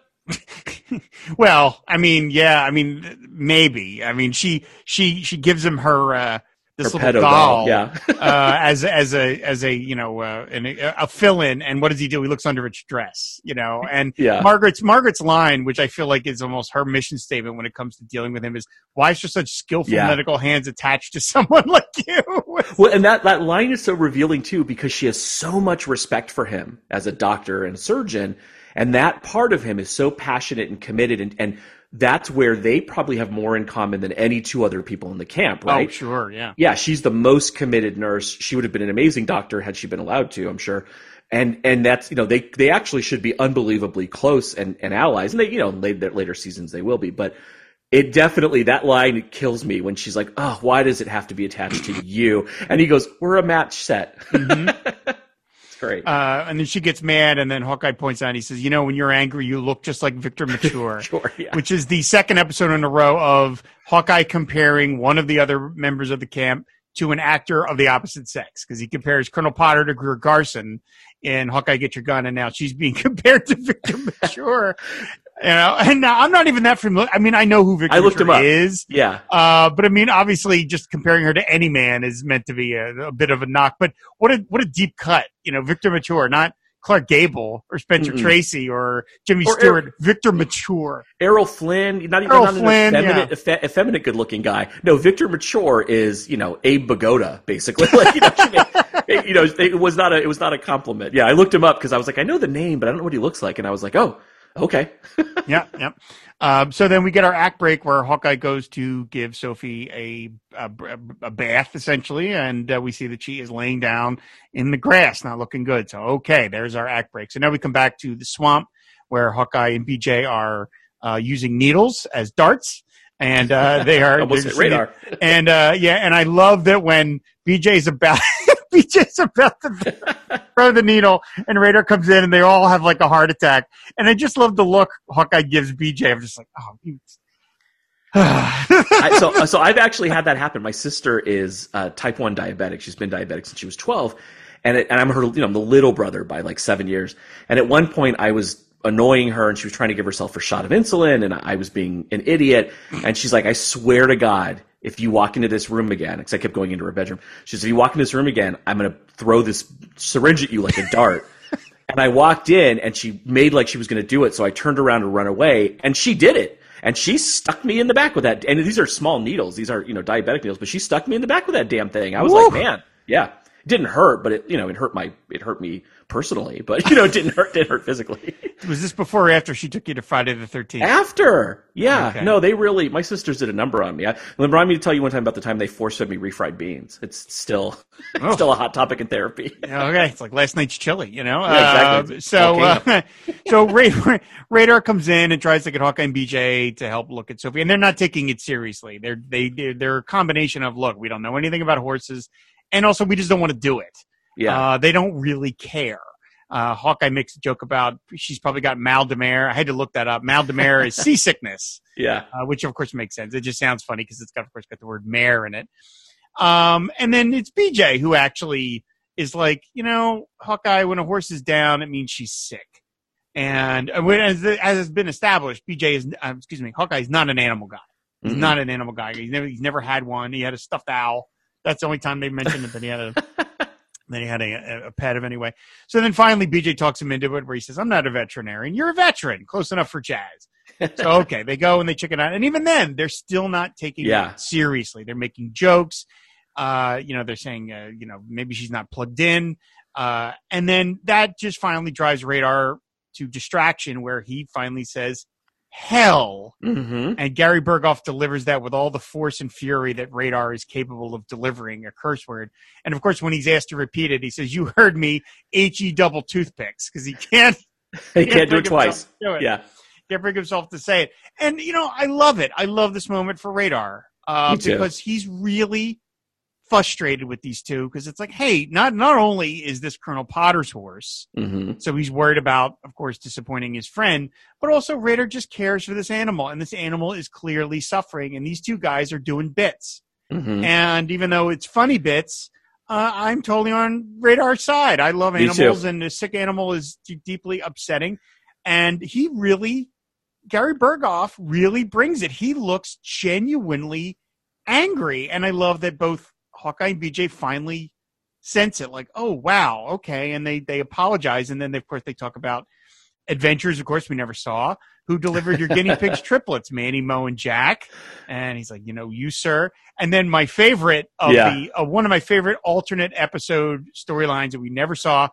Speaker 2: Well, I mean, yeah, I mean, maybe. I mean, she, she, she gives him her, uh, this
Speaker 3: Her
Speaker 2: little
Speaker 3: pedo
Speaker 2: doll,
Speaker 3: doll, yeah.
Speaker 2: uh, as as a as a you know uh, an, a fill-in, and what does he do? He looks under its dress, you know. And
Speaker 3: Yeah.
Speaker 2: Margaret's Margaret's line, which I feel like is almost her mission statement when it comes to dealing with him, is why is there such skillful
Speaker 3: Yeah.
Speaker 2: medical hands attached to someone like you?
Speaker 3: Well, and that, that line is so revealing too because she has so much respect for him as a doctor and surgeon, and that part of him is so passionate and committed, and, and that's where they probably have more in common than any two other people in the camp, right?
Speaker 2: Oh, sure, yeah.
Speaker 3: Yeah, she's the most committed nurse. She would have been an amazing doctor had she been allowed to, I'm sure. And and that's, you know, they they actually should be unbelievably close and, and allies. And they, you know, in later, later seasons they will be. But it definitely, that line kills me when she's like, oh, why does it have to be attached to you? And he goes, we're a match set. Mm-hmm. It's great.
Speaker 2: Uh, and then she gets mad, and then Hawkeye points out, he says, you know, when you're angry, you look just like Victor Mature.
Speaker 3: Sure, yeah.
Speaker 2: Which is the second episode in a row of Hawkeye comparing one of the other members of the camp to an actor of the opposite sex, because he compares Colonel Potter to Greer Garson in Hawkeye Get Your Gun, and now she's being compared to Victor Mature. You know, and now I'm not even that familiar. I mean, I know who Victor
Speaker 3: I looked him
Speaker 2: Mature
Speaker 3: up.
Speaker 2: is.
Speaker 3: Yeah.
Speaker 2: Uh, but I mean, obviously, just comparing her to any man is meant to be a, a bit of a knock. But what a what a deep cut, you know, Victor Mature, not Clark Gable or Spencer
Speaker 3: Mm-mm.
Speaker 2: Tracy or Jimmy
Speaker 3: Or
Speaker 2: Stewart.
Speaker 3: Errol-
Speaker 2: Victor Mature.
Speaker 3: Errol Flynn, not even
Speaker 2: Errol
Speaker 3: not
Speaker 2: Flynn,
Speaker 3: an effeminate,
Speaker 2: yeah.
Speaker 3: effe- effeminate, good-looking guy. No, Victor Mature is, you know, Abe Bagoda, basically. Like, you know, she made- it, you know, it was not a, it was not a compliment. Yeah, I looked him up because I was like, I know the name, but I don't know what he looks like, and I was like, oh, okay.
Speaker 2: yeah, yeah. Um, so then we get our act break where Hawkeye goes to give Sophie a a, a bath, essentially, and uh, we see that she is laying down in the grass, not looking good. So, okay, there's our act break. So now we come back to the swamp where Hawkeye and B J are uh, using needles as darts, and uh, they are
Speaker 3: Almost
Speaker 2: they're
Speaker 3: hit radar.
Speaker 2: just- And uh, yeah, and I love that when B J's about B J's about to throw the needle, and Radar comes in, and they all have like a heart attack. And I just love the look Hawkeye gives B J. I'm just like, oh, you.
Speaker 3: I, so, so I've actually had that happen. My sister is uh, type one diabetic. She's been diabetic since she was twelve, and it, and I'm her, you know, I'm the little brother by like seven years. And at one point, I was annoying her, and she was trying to give herself a shot of insulin, and I was being an idiot. And she's like, I swear to God, if you walk into this room again, because I kept going into her bedroom, she said, if you walk in this room again, I'm going to throw this syringe at you like a dart. And I walked in, and she made like she was going to do it, so I turned around to run away, and she did it. And she stuck me in the back with that. And these are small needles. These are, you know, diabetic needles, but she stuck me in the back with that damn thing. I was Woo. like, man, yeah. It didn't hurt, but it, you know, it hurt my, it hurt me personally, but you know, it didn't hurt, didn't hurt physically.
Speaker 2: Was this before or after she took you to Friday the thirteenth?
Speaker 3: After. Yeah. Okay. No, they really, my sisters did a number on me. I, remind me to tell you one time about the time they force fed me refried beans. It's still, oh. still a hot topic in therapy.
Speaker 2: Okay. It's like last night's chili, you know?
Speaker 3: Yeah, exactly.
Speaker 2: Uh, so, uh, so Radar, Radar comes in and tries to get Hawkeye and B J to help look at Sophie, and they're not taking it seriously. They're, they, they're, they're a combination of, look, we don't know anything about horses, and also we just don't want to do it.
Speaker 3: Yeah.
Speaker 2: Uh, they don't really care. Uh, Hawkeye makes a joke about she's probably got mal de mer. I had to look that up. Mal de mer is seasickness.
Speaker 3: Yeah.
Speaker 2: Uh, which of course makes sense. It just sounds funny because it's got, of course, got the word mare in it. Um, and then it's B J who actually is like, you know, Hawkeye, when a horse is down, it means she's sick. And uh, when, as, as has been established, B J is, uh, excuse me, Hawkeye is not an animal guy. He's mm-hmm. not an animal guy. He's never, he's never had one. He had a stuffed owl. That's the only time they mentioned it, that he had a, then he had a, a pet of anyway. So then finally B J talks him into it where he says, I'm not a veterinarian. You're a veteran. Close enough for Chaz. So, okay, they go and they check it out. And even then, they're still not taking
Speaker 3: yeah.
Speaker 2: it seriously. They're making jokes. Uh, you know, they're saying, uh, you know, maybe she's not plugged in. Uh, and then that just finally drives Radar to distraction where he finally says, hell.
Speaker 3: Mm-hmm.
Speaker 2: And Gary Berghoff delivers that with all the force and fury that Radar is capable of delivering, a curse word. And of course, when he's asked to repeat it, he says, you heard me, H E double toothpicks, because he can't,
Speaker 3: he can't, can't do it twice.
Speaker 2: Do it.
Speaker 3: Yeah.
Speaker 2: Can't bring himself to say it. And, you know, I love it. I love this moment for Radar uh, because he's really frustrated with these two because it's like, hey, not not only is this Colonel Potter's horse,
Speaker 3: mm-hmm.
Speaker 2: so he's worried about, of course, disappointing his friend, but also Radar just cares for this animal, and this animal is clearly suffering, and these two guys are doing bits.
Speaker 3: Mm-hmm.
Speaker 2: And even though it's funny bits, uh, I'm totally on Radar's side. I love
Speaker 3: Me
Speaker 2: animals,
Speaker 3: too.
Speaker 2: and a sick animal is d- deeply upsetting, and he really, Gary Berghoff really brings it. He looks genuinely angry, and I love that both Hawkeye and B J finally sense it, like, oh, wow, okay, and they they apologize, and then, they, of course, they talk about adventures, of course, we never saw, who delivered your guinea pigs triplets, Manny, Mo, and Jack, and he's like, you know, you, sir, and then my favorite of
Speaker 3: yeah.
Speaker 2: the, uh, one of my favorite alternate episode storylines that we never saw,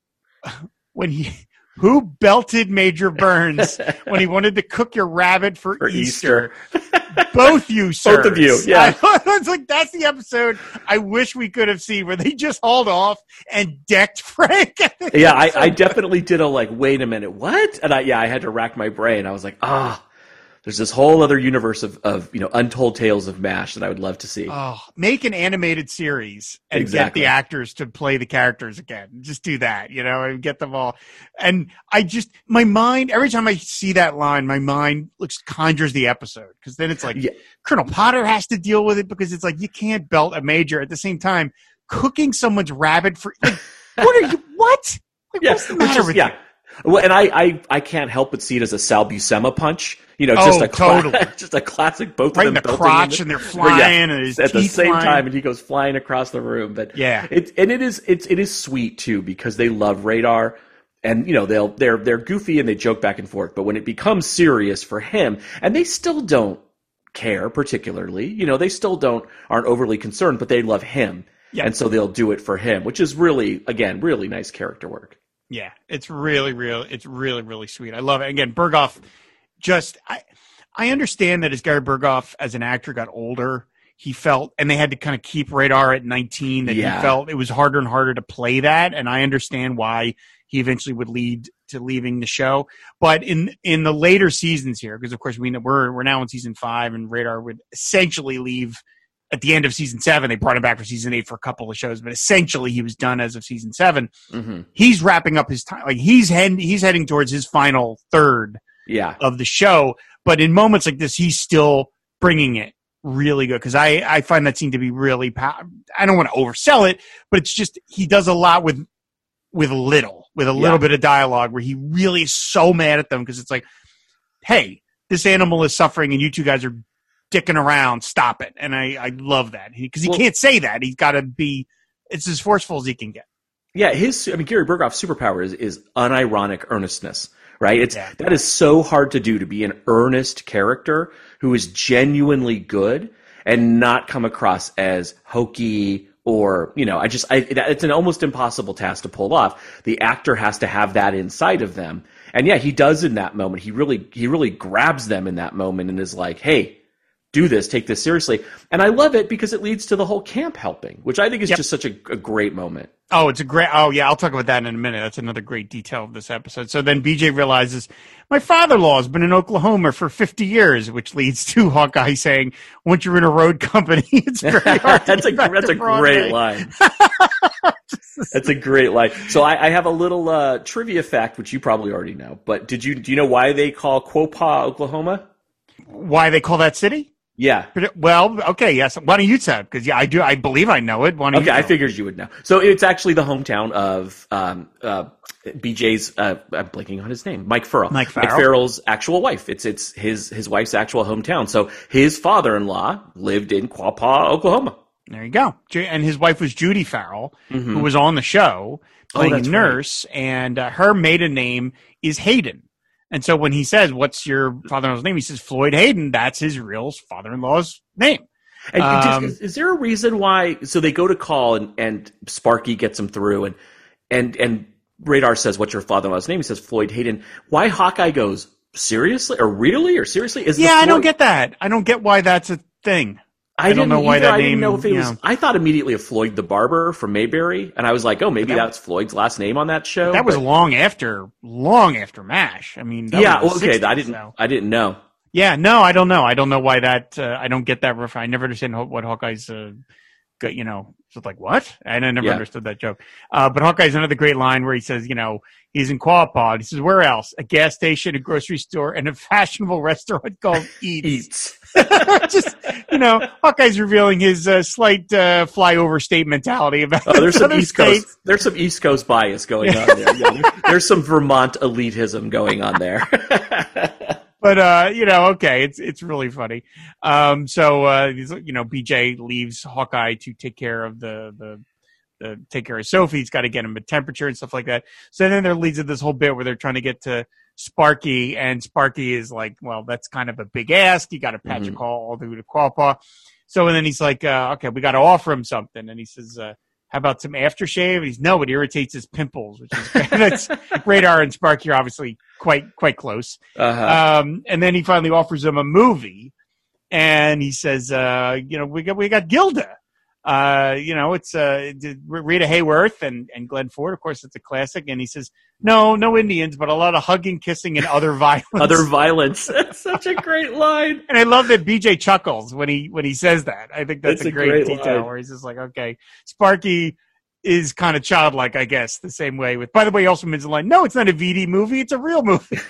Speaker 2: when he, who belted Major Burns when he wanted to cook your rabbit for,
Speaker 3: for
Speaker 2: Easter?
Speaker 3: Easter.
Speaker 2: Both you, sir.
Speaker 3: Both of you, yeah.
Speaker 2: I was like, that's the episode I wish we could have seen where they just hauled off and decked Frank.
Speaker 3: Yeah, I, I definitely did a like, wait a minute, what? And I, yeah, I had to rack my brain. I was like, ah, there's this whole other universe of, of, you know, untold tales of MASH that I would love to see.
Speaker 2: Oh, make an animated series and
Speaker 3: exactly.
Speaker 2: get the actors to play the characters again. Just do that, you know, and get them all. And I just, my mind, every time I see that line, my mind looks, conjures the episode. Because then it's like,
Speaker 3: yeah.
Speaker 2: Colonel Potter has to deal with it because it's like, you can't belt a major at the same time. Cooking someone's rabbit for, like, what are you, what? Like,
Speaker 3: yeah,
Speaker 2: what's the matter
Speaker 3: is,
Speaker 2: with
Speaker 3: yeah.
Speaker 2: you?
Speaker 3: Well, and I, I, I can't help but see it as a Sal Buscema punch. You know,
Speaker 2: oh,
Speaker 3: just a cla-
Speaker 2: totally.
Speaker 3: just a classic. Both
Speaker 2: right
Speaker 3: of them
Speaker 2: in the
Speaker 3: belting
Speaker 2: crotch,
Speaker 3: the,
Speaker 2: and they're flying,
Speaker 3: yeah,
Speaker 2: and his
Speaker 3: at the
Speaker 2: teeth
Speaker 3: same
Speaker 2: flying.
Speaker 3: time, and he goes flying across the room. But
Speaker 2: yeah,
Speaker 3: it and it is it's it is sweet too because they love Radar, and you know they'll they're they're goofy and they joke back and forth. But when it becomes serious for him, and they still don't care particularly, you know, they still don't aren't overly concerned, but they love him,
Speaker 2: yeah.
Speaker 3: and so they'll do it for him, which is really again really nice character work.
Speaker 2: Yeah, it's really, real. It's really, really sweet. I love it. Again, Berghoff, just I, I understand that as Gary Berghoff as an actor got older, he felt, and they had to kind of keep Radar at nineteen. That
Speaker 3: yeah.
Speaker 2: he felt it was harder and harder to play that, and I understand why he eventually would lead to leaving the show. But in in the later seasons here, because of course we know we're we're now in season five, and Radar would essentially leave at the end of season seven. They brought him back for season eight for a couple of shows, but essentially he was done as of season seven.
Speaker 3: Mm-hmm.
Speaker 2: He's wrapping up his time. Like he's heading, he's heading towards his final third
Speaker 3: yeah.
Speaker 2: of the show. But in moments like this, he's still bringing it really good. Cause I, I find that scene to be really, pow- I don't want to oversell it, but it's just, he does a lot with, with little. with a
Speaker 3: Yeah.
Speaker 2: little bit of dialogue where he really is so mad at them because it's like, hey, this animal is suffering and you two guys are dicking around. Stop it. And I, I love that because he,
Speaker 3: Well-
Speaker 2: can't say that. He's got to be, it's as forceful as he can get.
Speaker 3: Yeah, his I mean Gary Berghoff's superpower is, is unironic earnestness, right? It's
Speaker 2: Yeah.
Speaker 3: that is so hard to do, to be an earnest character who is genuinely good and not come across as hokey or, you know, I just I it's an almost impossible task to pull off. The actor has to have that inside of them. And yeah, he does in that moment. He really he really grabs them in that moment and is like, "Hey, do this, take this seriously." And I love it because it leads to the whole camp helping, which I think is
Speaker 2: Yep.
Speaker 3: just such a, a great moment.
Speaker 2: Oh, it's a great. Oh, yeah. I'll talk about that in a minute. That's another great detail of this episode. So then B J realizes my father-in-law has been in Oklahoma for fifty years, which leads to Hawkeye saying, once you're in a road company, it's very hard. to
Speaker 3: that's a
Speaker 2: get back
Speaker 3: that's
Speaker 2: to
Speaker 3: a
Speaker 2: Broadway."
Speaker 3: great line. That's a great line. So I, I have a little uh, trivia fact, which you probably already know. But did you do you know why they call Quapaw, Oklahoma?
Speaker 2: Why they call that city?
Speaker 3: Yeah.
Speaker 2: Well, okay, yes. Why don't you tell? Because yeah, I do. I believe I know it. Why don't
Speaker 3: Okay,
Speaker 2: you
Speaker 3: I
Speaker 2: tell?
Speaker 3: figured you would know. So it's actually the hometown of um, uh, B J's. Uh, I'm blanking on his name. Mike Farrell.
Speaker 2: Mike Farrell.
Speaker 3: Mike Farrell's actual wife. It's it's his his wife's actual hometown. So his father-in-law lived in Quapaw, Oklahoma.
Speaker 2: There you go. Ju- And his wife was Judy Farrell, who was on the show playing
Speaker 3: Mm-hmm. Oh, that's
Speaker 2: a nurse, and uh, her maiden name is Hayden. And so when he says, "What's your father-in-law's name?" he says, "Floyd Hayden." That's his real father-in-law's name.
Speaker 3: And
Speaker 2: Um,
Speaker 3: is, is there a reason why? So they go to call, and, and Sparky gets him through, and and and Radar says, "What's your father-in-law's name?" He says, "Floyd Hayden." Why Hawkeye goes, seriously or really or seriously? Is the
Speaker 2: Yeah, I don't
Speaker 3: Floyd-
Speaker 2: get that. I don't get why that's a thing.
Speaker 3: I,
Speaker 2: I don't
Speaker 3: didn't
Speaker 2: know why
Speaker 3: either.
Speaker 2: that
Speaker 3: I didn't
Speaker 2: name-
Speaker 3: know if it
Speaker 2: yeah.
Speaker 3: was. I thought immediately of Floyd the Barber from Mayberry, and I was like, "Oh, maybe
Speaker 2: That-
Speaker 3: that's Floyd's last name on that show."
Speaker 2: That was
Speaker 3: but-
Speaker 2: long after, long after MASH. I mean, that
Speaker 3: yeah.
Speaker 2: was the
Speaker 3: Okay, I
Speaker 2: sixties,
Speaker 3: didn't.
Speaker 2: so.
Speaker 3: I didn't know.
Speaker 2: Yeah, no, I don't know. I don't know why that. Uh, I don't get that. Ref- I never understand how, what Hawkeye's. Uh, got, you know, so it's like what? And I never
Speaker 3: Yeah.
Speaker 2: understood that joke. Uh, but Hawkeye's another great line where he says, you know, he's in Quapaw. He says, where else? A gas station, a grocery store, and a fashionable restaurant called Eats.
Speaker 3: Eats.
Speaker 2: Just, you know, Hawkeye's revealing his uh, slight uh, flyover state mentality about
Speaker 3: Oh, there's some
Speaker 2: other
Speaker 3: East
Speaker 2: states.
Speaker 3: Coast. There's some East Coast bias going on there. Yeah, there- there's some Vermont elitism going on there.
Speaker 2: But uh, you know, okay, it's it's really funny. Um, so uh, he's- you know, B J leaves Hawkeye to take care of the the, the take care of Sophie. He's got to get him a temperature and stuff like that. So then there leads to this whole bit where they're trying to get to Sparky, and Sparky is like, well, that's kind of a big ask. You got to patch
Speaker 3: Mhm.
Speaker 2: a call all the way to Quapaw. So and then he's like, uh, okay, we got to offer him something, and he says, uh, how about some aftershave? And he's no, it irritates his pimples, which is that's Radar and Sparky are obviously quite quite close.
Speaker 3: Uh-huh.
Speaker 2: Um, and then he finally offers him a movie, and he says, uh, "You know, we got we got Gilda. Uh, you know, it's uh, Rita Hayworth and and Glenn Ford. Of course, it's a classic." And he says, "No, no Indians, but a lot of hugging, kissing, and other violence."
Speaker 3: Other violence. That's such a great line.
Speaker 2: And I love that B J chuckles when he when he says that. I think that's
Speaker 3: It's
Speaker 2: a
Speaker 3: a
Speaker 2: great,
Speaker 3: great
Speaker 2: detail
Speaker 3: line.
Speaker 2: where he's just like, okay, Sparky is kind of childlike, I guess, the same way with. By the way, he also mentions the line, "No, it's not a V D movie; it's a real movie."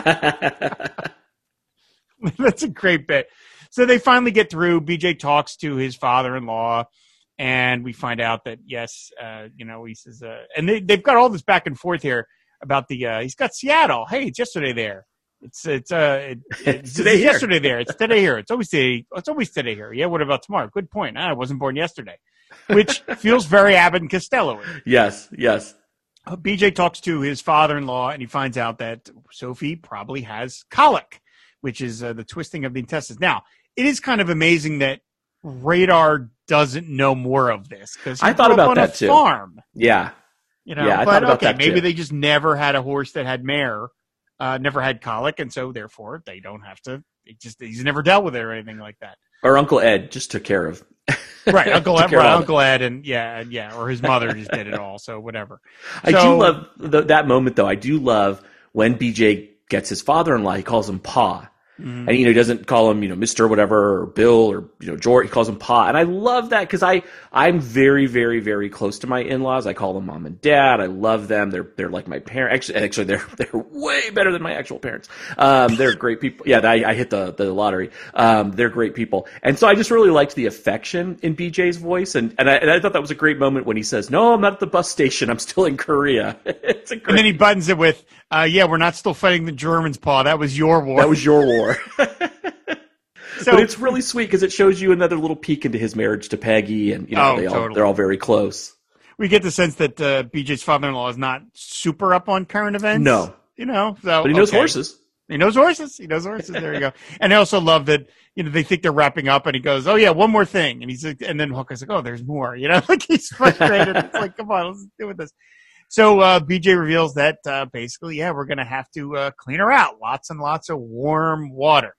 Speaker 2: That's a great bit. So they finally get through. B J talks to his father-in-law, and we find out that yes, uh, you know, he says, uh, and they, they've got all this back and forth here about the. Uh, he's got Seattle. Hey, it's yesterday there. It's it's uh it, it's
Speaker 3: Today here.
Speaker 2: yesterday there. It's today here. It's always today. It's always today here. Yeah. What about tomorrow? Good point. Ah, I wasn't born yesterday, which feels very Abbott and Costello.
Speaker 3: Yes, yes.
Speaker 2: Uh, B J talks to his father-in-law, and he finds out that Sophie probably has colic, which is uh, the twisting of the intestines. Now, it is kind of amazing that Radar doesn't know more of this because
Speaker 3: I thought about
Speaker 2: on
Speaker 3: that
Speaker 2: a
Speaker 3: too.
Speaker 2: farm.
Speaker 3: Yeah.
Speaker 2: You know,
Speaker 3: Yeah, I
Speaker 2: but
Speaker 3: thought about
Speaker 2: okay,
Speaker 3: that
Speaker 2: maybe
Speaker 3: too.
Speaker 2: they just never had a horse that had mare, uh, never had colic, and so therefore they don't have to. It just he's never dealt with it or anything like that.
Speaker 3: Or Uncle Ed just took care of.
Speaker 2: Right, Uncle
Speaker 3: Took
Speaker 2: Ed,
Speaker 3: care of
Speaker 2: right,
Speaker 3: all
Speaker 2: Uncle Ed, and yeah, and yeah, or his mother just did it all. So whatever.
Speaker 3: I
Speaker 2: So-
Speaker 3: do love the, that moment, though. I do love when B J gets his father-in-law. He calls him Pa, Mm-hmm. And, you know, he doesn't call him, you know, Mister whatever, or Bill, or, you know, George. He calls him Pa. And I love that because I, I'm very, very, very close to my in-laws. I call them mom and dad. I love them. They're, they're like my parents. Actually, actually, they're, they're way better than my actual parents. Um, they're great people. Yeah, I, I hit the, the lottery. Um, they're great people. And so I just really liked the affection in B J's voice. And, and I, and I thought that was a great moment when he says, no, I'm not at the bus station. I'm still in Korea. It's a great...
Speaker 2: And then he buttons it with, uh, yeah, we're not still fighting the Germans, Pa. That was your war.
Speaker 3: That was your war.
Speaker 2: So,
Speaker 3: but it's really sweet because it shows you another little peek into his marriage to Peggy, and you know
Speaker 2: oh,
Speaker 3: they all,
Speaker 2: totally.
Speaker 3: they're all very close.
Speaker 2: We get the sense that uh, B J's father-in-law is not super up on current events.
Speaker 3: No,
Speaker 2: you know, so
Speaker 3: but he knows
Speaker 2: okay.
Speaker 3: horses.
Speaker 2: He knows horses. He knows horses. There you go. And I also love that, you know, they think they're wrapping up, and he goes, "Oh yeah, one more thing," and he's like, and then Hawkeye's like, "Oh, there's more," you know, like he's frustrated. It's like, come on, let's do with this. So uh, B J reveals that uh, basically, yeah, we're going to have to uh, clean her out. Lots and lots of warm water.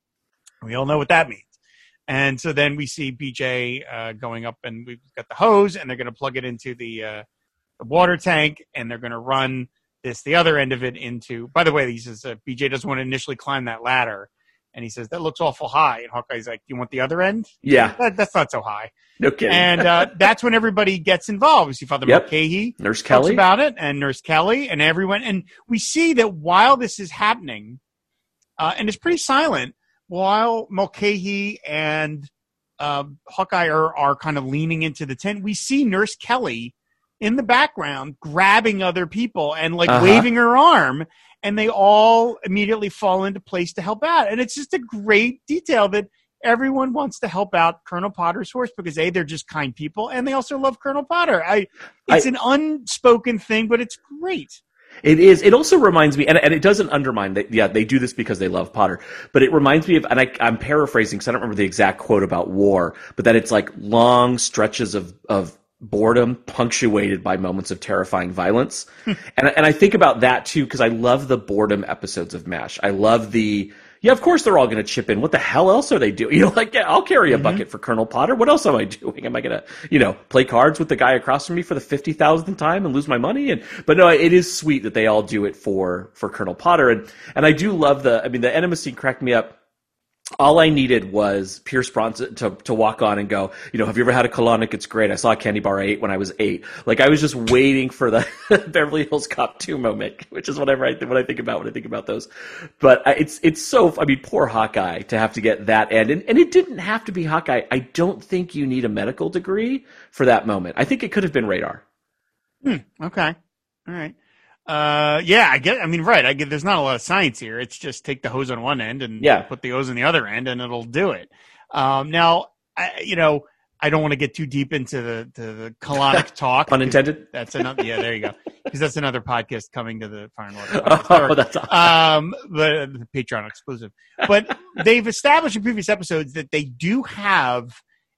Speaker 2: We all know what that means. And so then we see B J uh, going up, and we've got the hose, and they're going to plug it into the, uh, the water tank, and they're going to run this, the other end of it into, by the way, he says uh, B J doesn't want to initially climb that ladder. And he says, that looks awful high. And Hawkeye's like, you want the other end?
Speaker 3: Yeah.
Speaker 2: That, that's not so high.
Speaker 3: No kidding.
Speaker 2: And uh, that's when everybody gets involved. We see Father
Speaker 3: yep.
Speaker 2: Mulcahy
Speaker 3: Nurse
Speaker 2: talks
Speaker 3: Kelly
Speaker 2: about it, and Nurse Kelly, and everyone. And we see that while this is happening, uh, and it's pretty silent, while Mulcahy and uh, Hawkeye are, are kind of leaning into the tent, we see Nurse Kelly in the background grabbing other people and like uh-huh. waving her arm, and they all immediately fall into place to help out. And it's just a great detail that everyone wants to help out Colonel Potter's horse because A, they're just kind people, and they also love Colonel Potter. I, it's I, an unspoken thing, but it's great.
Speaker 3: It is. It also reminds me, and, and it doesn't undermine that. Yeah, they do this because they love Potter, but it reminds me of, and I, I'm paraphrasing because I don't remember the exact quote about war, but that it's like long stretches of, of boredom punctuated by moments of terrifying violence. and, and I think about that too, because I love the boredom episodes of MASH. I love the, yeah, of course they're all going to chip in. What the hell else are they doing? You know, like, yeah, I'll carry a mm-hmm. bucket for Colonel Potter. What else am I doing? Am I going to, you know, play cards with the guy across from me for the fifty thousandth time and lose my money? And, but no, it is sweet that they all do it for, for Colonel Potter. And, and I do love the, I mean, the enema scene cracked me up. All I needed was Pierce Bronson to, to walk on and go, you know, have you ever had a colonic? It's great. I saw a candy bar I ate when I was eight. Like, I was just waiting for the Beverly Hills Cop two moment, which is whatever I, what I think about when I think about those. But it's, it's so, I mean, poor Hawkeye to have to get that end. And, and it didn't have to be Hawkeye. I don't think you need a medical degree for that moment. I think it could have been Radar.
Speaker 2: Hmm, okay. All right. Uh, yeah, I get, I mean, right. I get, there's not a lot of science here. It's just take the hose on one end and
Speaker 3: yeah.
Speaker 2: put the hose on the other end and it'll do it. Um, now, I, you know, I don't want to get too deep into the, to the colonic talk.
Speaker 3: Unintended.
Speaker 2: That's another, yeah, there you go. Because that's another podcast coming to the Fire and Water
Speaker 3: podcast. Oh, that's awesome.
Speaker 2: Um, the, the Patreon exclusive. But they've established in previous episodes that they do have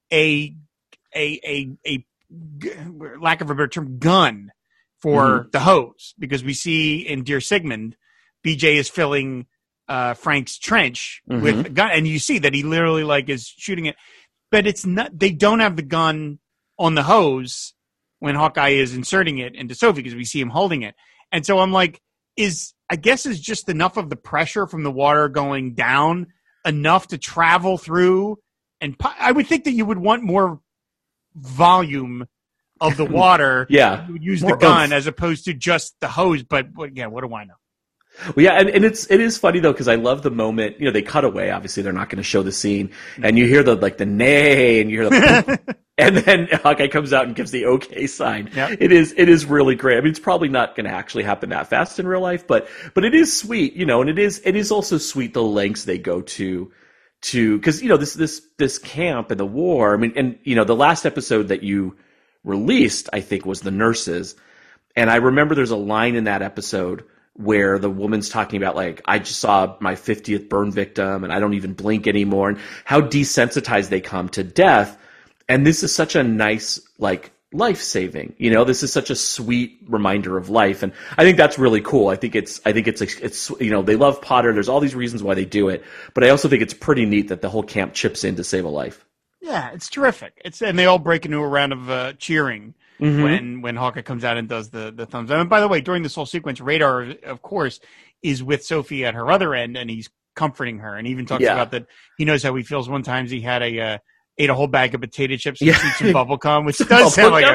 Speaker 2: a, a, a, a, a lack of a better term, gun for mm-hmm. the hose, because we see in Dear Sigmund, B J is filling uh, Frank's trench mm-hmm. with a gun, and you see that he literally like is shooting it, but it's not. They don't have the gun on the hose when Hawkeye is inserting it into Sophie because we see him holding it, and so I'm like, is I guess is just enough of the pressure from the water going down enough to travel through, and I would think that you would want more volume of the water,
Speaker 3: yeah,
Speaker 2: you would use
Speaker 3: More
Speaker 2: the gun
Speaker 3: oomph.
Speaker 2: as opposed to just the hose. But what, yeah, what do I know?
Speaker 3: Well, yeah, and, and it's it is funny though because I love the moment. You know, they cut away. Obviously, they're not going to show the scene, and you hear the like the nay, and you hear the, and then Hawkeye comes out and gives the okay sign.
Speaker 2: Yep.
Speaker 3: It is it is really great. I mean, it's probably not going to actually happen that fast in real life, but but it is sweet, you know, and it is it is also sweet the lengths they go to. To because you know this this this camp and the war. I mean, and you know the last episode that you released, I think, was the nurses. And I remember there's a line in that episode where the woman's talking about, like, I just saw my fiftieth burn victim and I don't even blink anymore, and how desensitized they come to death. And this is such a nice, like, life-saving, you know, this is such a sweet reminder of life. And I think that's really cool. I think it's, I think it's, it's, you know, they love Potter. There's all these reasons why they do it, but I also think it's pretty neat that the whole camp chips in to save a life.
Speaker 2: Yeah, it's terrific. It's and they all break into a round of uh, cheering
Speaker 3: mm-hmm.
Speaker 2: when when Hawkeye comes out and does the the thumbs up. And by the way, during this whole sequence, Radar, of course, is with Sophie at her other end, and he's comforting her, and even talks
Speaker 3: Yeah.
Speaker 2: about that he knows how he feels. One time he had a uh, ate a whole bag of potato chips and
Speaker 3: Yeah.
Speaker 2: some bubble gum, which does sound like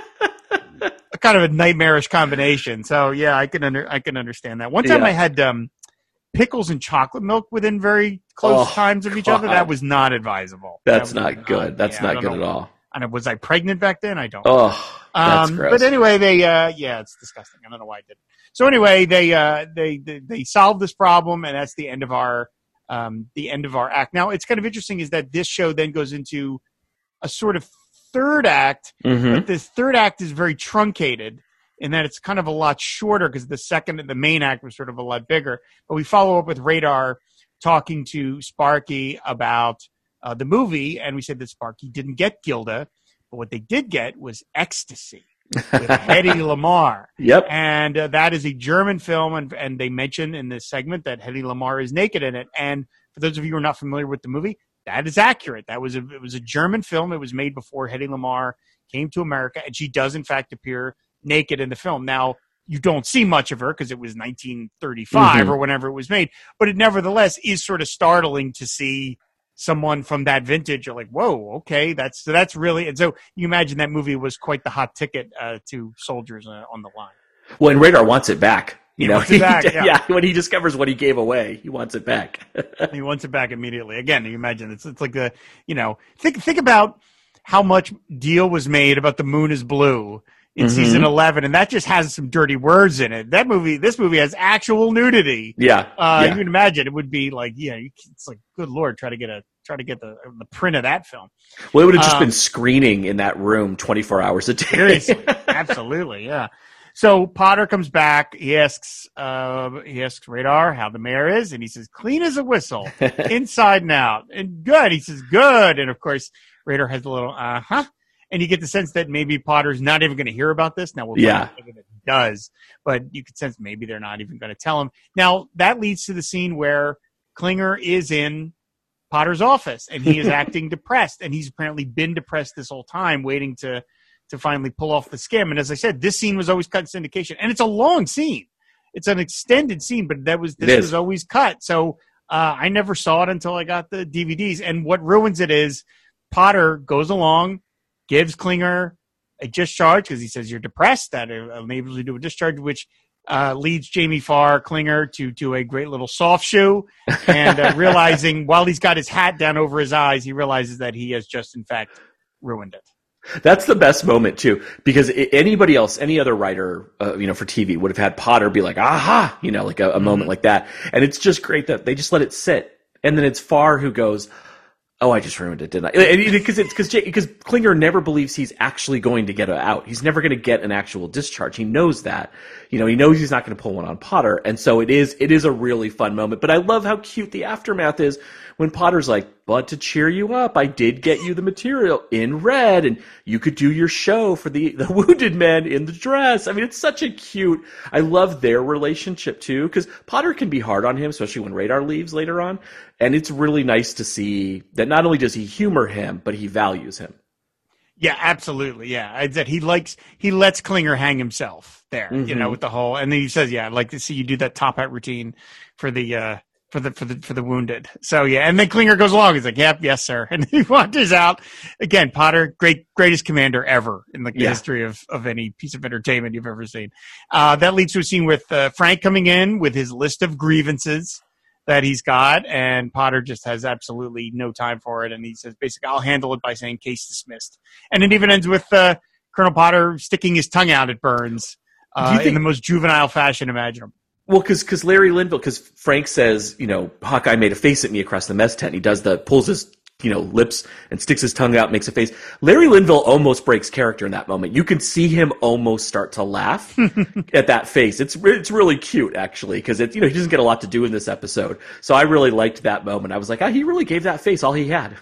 Speaker 2: a, a kind of a nightmarish combination. So yeah, I can under I can understand that. One time
Speaker 3: Yeah.
Speaker 2: I had um, pickles and chocolate milk within very close
Speaker 3: Oh,
Speaker 2: times of each
Speaker 3: God.
Speaker 2: other. That was not advisable.
Speaker 3: That's
Speaker 2: That was
Speaker 3: not good. That's
Speaker 2: yeah, I
Speaker 3: not
Speaker 2: don't
Speaker 3: good
Speaker 2: know.
Speaker 3: at all.
Speaker 2: I don't know, was I pregnant back then? I don't.
Speaker 3: Oh, that's
Speaker 2: Um,
Speaker 3: gross.
Speaker 2: but anyway, they uh, yeah, it's disgusting. I don't know why I did it. So anyway, they uh, they, they they solve this problem, and that's the end of our um, the end of our act. Now, it's kind of interesting is that this show then goes into a sort of third act,
Speaker 3: Mhm.
Speaker 2: but this third act is very truncated in that it's kind of a lot shorter because the second the main act was sort of a lot bigger. But we follow up with Radar talking to Sparky about uh, the movie, and we said that Sparky didn't get Gilda, but what they did get was Ecstasy with Hedy Lamarr.
Speaker 3: Yep.
Speaker 2: And uh, that is a German film, and, and they mention in this segment that Hedy Lamarr is naked in it. And for those of you who are not familiar with the movie, that is accurate. That was a, it was a German film. It was made before Hedy Lamarr came to America, and she does, in fact, appear naked in the film. Now, you don't see much of her because it was nineteen thirty-five
Speaker 3: Mhm.
Speaker 2: or whenever it was made, but it nevertheless is sort of startling to see someone from that vintage. You're like, whoa, okay, that's so that's really, and so you imagine that movie was quite the hot ticket uh, to soldiers uh, on the line.
Speaker 3: Well, and Radar wants it back. You
Speaker 2: He
Speaker 3: know,
Speaker 2: wants it back, yeah.
Speaker 3: when he discovers what he gave away, he wants it back.
Speaker 2: He wants it back immediately. Again, you imagine it's it's like the you know think think about how much deal was made about the moon is blue in
Speaker 3: Mhm.
Speaker 2: season eleven, and that just has some dirty words in it. That movie, this movie has actual nudity.
Speaker 3: yeah.
Speaker 2: Uh,
Speaker 3: yeah.
Speaker 2: You can imagine it would be like, yeah, you, it's like, good Lord, try to get a try to get the the print of that film.
Speaker 3: Well, it would have just
Speaker 2: um,
Speaker 3: been screening in that room twenty-four hours a day.
Speaker 2: Seriously, absolutely, yeah. So Potter comes back. He asks, uh, he asks Radar how the mayor is, and he says, "Clean as a whistle, inside and out, and good." He says, "Good," and of course, Radar has a little, uh huh, and you get the sense that maybe Potter's not even going to hear about this. Now, we'll
Speaker 3: Yeah.
Speaker 2: find out that he does, but you could sense maybe they're not even going to tell him. Now, that leads to the scene where Klinger is in Potter's office, and he is acting depressed, and he's apparently been depressed this whole time, waiting to to finally pull off the skim. And as I said, this scene was always cut in syndication, and it's a long scene. It's an extended scene, but that was this was always cut. So uh, I never saw it until I got the D V Ds. And what ruins it is Potter goes along, gives Klinger a discharge because he says you're depressed. That enables you to do a discharge, which uh, leads Jamie Farr Klinger to to a great little soft shoe, and uh, realizing while he's got his hat down over his eyes, he realizes that he has just in fact ruined it.
Speaker 3: That's the best moment too, because I- anybody else, any other writer, uh, you know, for T V would have had Potter be like, aha, you know, like a, a
Speaker 2: Mm-hmm.
Speaker 3: moment like that. And it's just great that they just let it sit. And then it's Farr who goes, oh, I just ruined it, didn't I? Because it's because because Klinger never believes he's actually going to get out. He's never going to get an actual discharge. He knows that. You know, he knows he's not going to pull one on Potter. And so it is it is a really fun moment. But I love how cute the aftermath is when Potter's like, but to cheer you up, I did get you the material in red, and you could do your show for the, the wounded men in the dress. I mean, it's such a cute, I love their relationship too, because Potter can be hard on him, especially when Radar leaves later on. And it's really nice to see that not only does he humor him, but he values him.
Speaker 2: Yeah, absolutely. Yeah, I said he likes he lets Klinger hang himself there, mm-hmm. you know, with the whole, and then he says, "Yeah, I'd like to see you do that top hat routine for the uh, for the for the for the wounded." So yeah, and then Klinger goes along. He's like, "Yep, yes, sir," and he wanders out. Again, Potter, great greatest commander ever in the yeah. history of of any piece of entertainment you've ever seen. Uh, that leads to a scene with uh, Frank coming in with his list of grievances that he's got, and Potter just has absolutely no time for it, and he says, basically, I'll handle it by saying case dismissed. And it even ends with uh, Colonel Potter sticking his tongue out at Burns uh, think- in the most juvenile fashion imaginable.
Speaker 3: Well, because because Larry Linville, because Frank says, you know, Hawkeye made a face at me across the mess tent. He does the, pulls his, you know, lips and sticks his tongue out, makes a face. Larry Linville almost breaks character in that moment. You can see him almost start to laugh at that face. It's it's really cute, actually, because it, you know, he doesn't get a lot to do in this episode. So I really liked that moment. I was like, oh, he really gave that face all he had.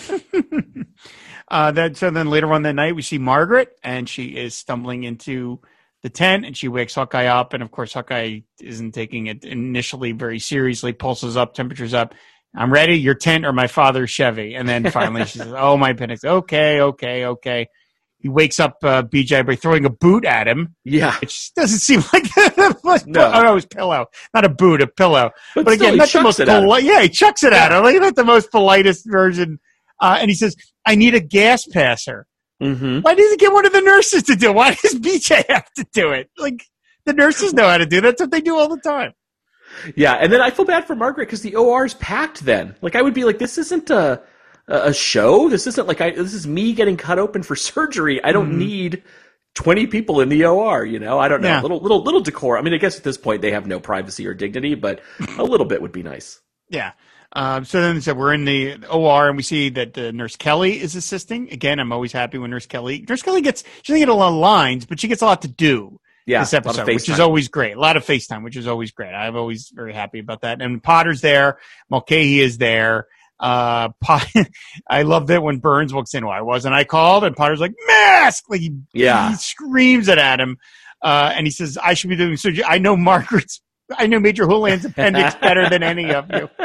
Speaker 2: uh, that, so then later on that night, we see Margaret, and she is stumbling into the tent, and she wakes Hawkeye up, and of course Hawkeye isn't taking it initially very seriously, pulses up, temperature's up. I'm ready, your tent or my father's Chevy. And then finally she says, oh, my appendix. Okay, okay, okay. he wakes up uh, B J by throwing a boot at him.
Speaker 3: Yeah.
Speaker 2: Which doesn't seem like the most
Speaker 3: No.
Speaker 2: oh, no, it was pillow. Not a boot, a pillow.
Speaker 3: But,
Speaker 2: But,
Speaker 3: still,
Speaker 2: again,
Speaker 3: he
Speaker 2: not the
Speaker 3: chucks
Speaker 2: most
Speaker 3: it at him.
Speaker 2: polite. Yeah, he chucks it at
Speaker 3: Yeah.
Speaker 2: him. Like, not the most politest version. Uh, and he says, I need a gas passer.
Speaker 3: Mm-hmm.
Speaker 2: Why does he get one of the nurses to do it? Why does B J have to do it? Like, the nurses know how to do that. That's what they do all the time.
Speaker 3: Yeah, and then I feel bad for Margaret because the O R's packed then. Like, I would be like, this isn't a a show. This isn't like, I. this is me getting cut open for surgery. I don't
Speaker 2: Mhm.
Speaker 3: need twenty people in the O R, you know? I don't know.
Speaker 2: Yeah.
Speaker 3: Little, little, little decor. I mean, I guess at this point they have no privacy or dignity, but a little bit would be nice.
Speaker 2: Yeah. Um, so then so we're in the O R and we see that uh, Nurse Kelly is assisting. Again, I'm always happy when Nurse Kelly. Nurse Kelly gets she doesn't get a lot of lines, but she gets a lot to do
Speaker 3: Yeah,
Speaker 2: this
Speaker 3: a lot of
Speaker 2: episode, which is
Speaker 3: FaceTime.
Speaker 2: always great. A lot of FaceTime, which is always great. I'm always very happy about that. And Potter's there, Mulcahy is there. Uh, Pot- I love that when Burns walks in. Why wasn't I called? And Potter's like, mask! Like he,
Speaker 3: Yeah.
Speaker 2: he screams it at him, uh, and he says, "I should be doing surgery. I know Margaret's. I know Major Houlihan's appendix better than any of you."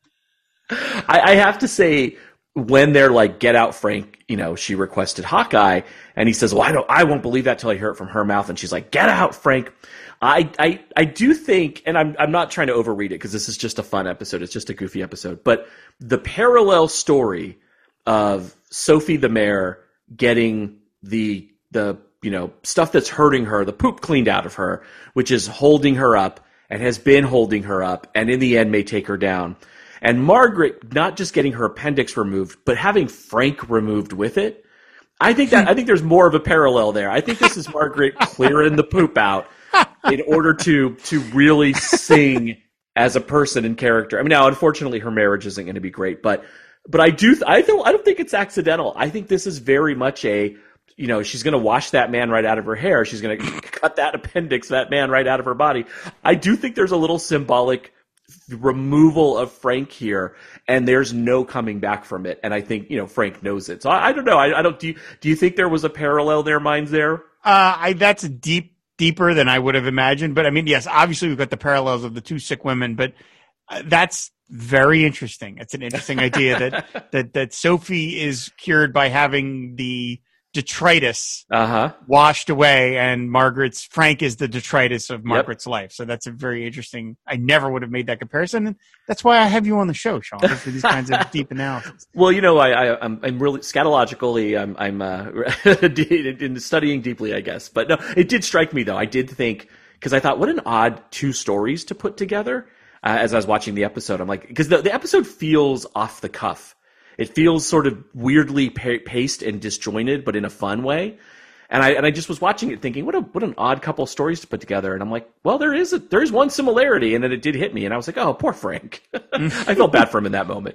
Speaker 3: I, I have to say, when they're like, "Get out, Frank," you know, she requested Hawkeye, and he says, "Well, I don't, I won't believe that till I hear it from her mouth." And she's like, "Get out, Frank." I, I, I do think, and I'm, I'm not trying to overread it because this is just a fun episode. It's just a goofy episode, but the parallel story of Sophie the mayor getting the, the, you know, stuff that's hurting her, the poop cleaned out of her, which is holding her up and has been holding her up, and in the end may take her down. And Margaret not just getting her appendix removed, but having Frank removed with it. I think that I think there's more of a parallel there. I think this is Margaret clearing the poop out in order to to really sing as a person and character. I mean, now unfortunately her marriage isn't going to be great, but but I do I don't I don't think it's accidental. I think this is very much a, you know, she's going to wash that man right out of her hair. She's going to cut that appendix, that man right out of her body. I do think there's a little symbolic removal of Frank here, and there's no coming back from it. And I think, you know, Frank knows it. So I, I don't know. I, I don't. Do you, do you think there was a parallel in their minds there?
Speaker 2: Uh, I that's deep, deeper than I would have imagined. But I mean, yes, obviously we've got the parallels of the two sick women, but uh, that's very interesting. It's an interesting idea that that that Sophie is cured by having the detritus
Speaker 3: Uh huh.
Speaker 2: washed away, and Margaret's Frank is the detritus of Margaret's life. So that's a very interesting. I never would have made that comparison, and that's why I have you on the show, Sean, for these kinds of deep analysis.
Speaker 3: Well, you know, I, I I'm I'm really scatologically I'm I'm uh, in studying deeply, I guess. But no, it did strike me though. I did think, because I thought, what an odd two stories to put together. Uh, as I was watching the episode, I'm like, because the the episode feels off the cuff. It feels sort of weirdly pa- paced and disjointed, but in a fun way. And I and I just was watching it, thinking, what a what an odd couple of stories to put together. And I'm like, well, there is a, there is one similarity, and then it did hit me, and I was like, oh, poor Frank. I felt bad for him in that moment.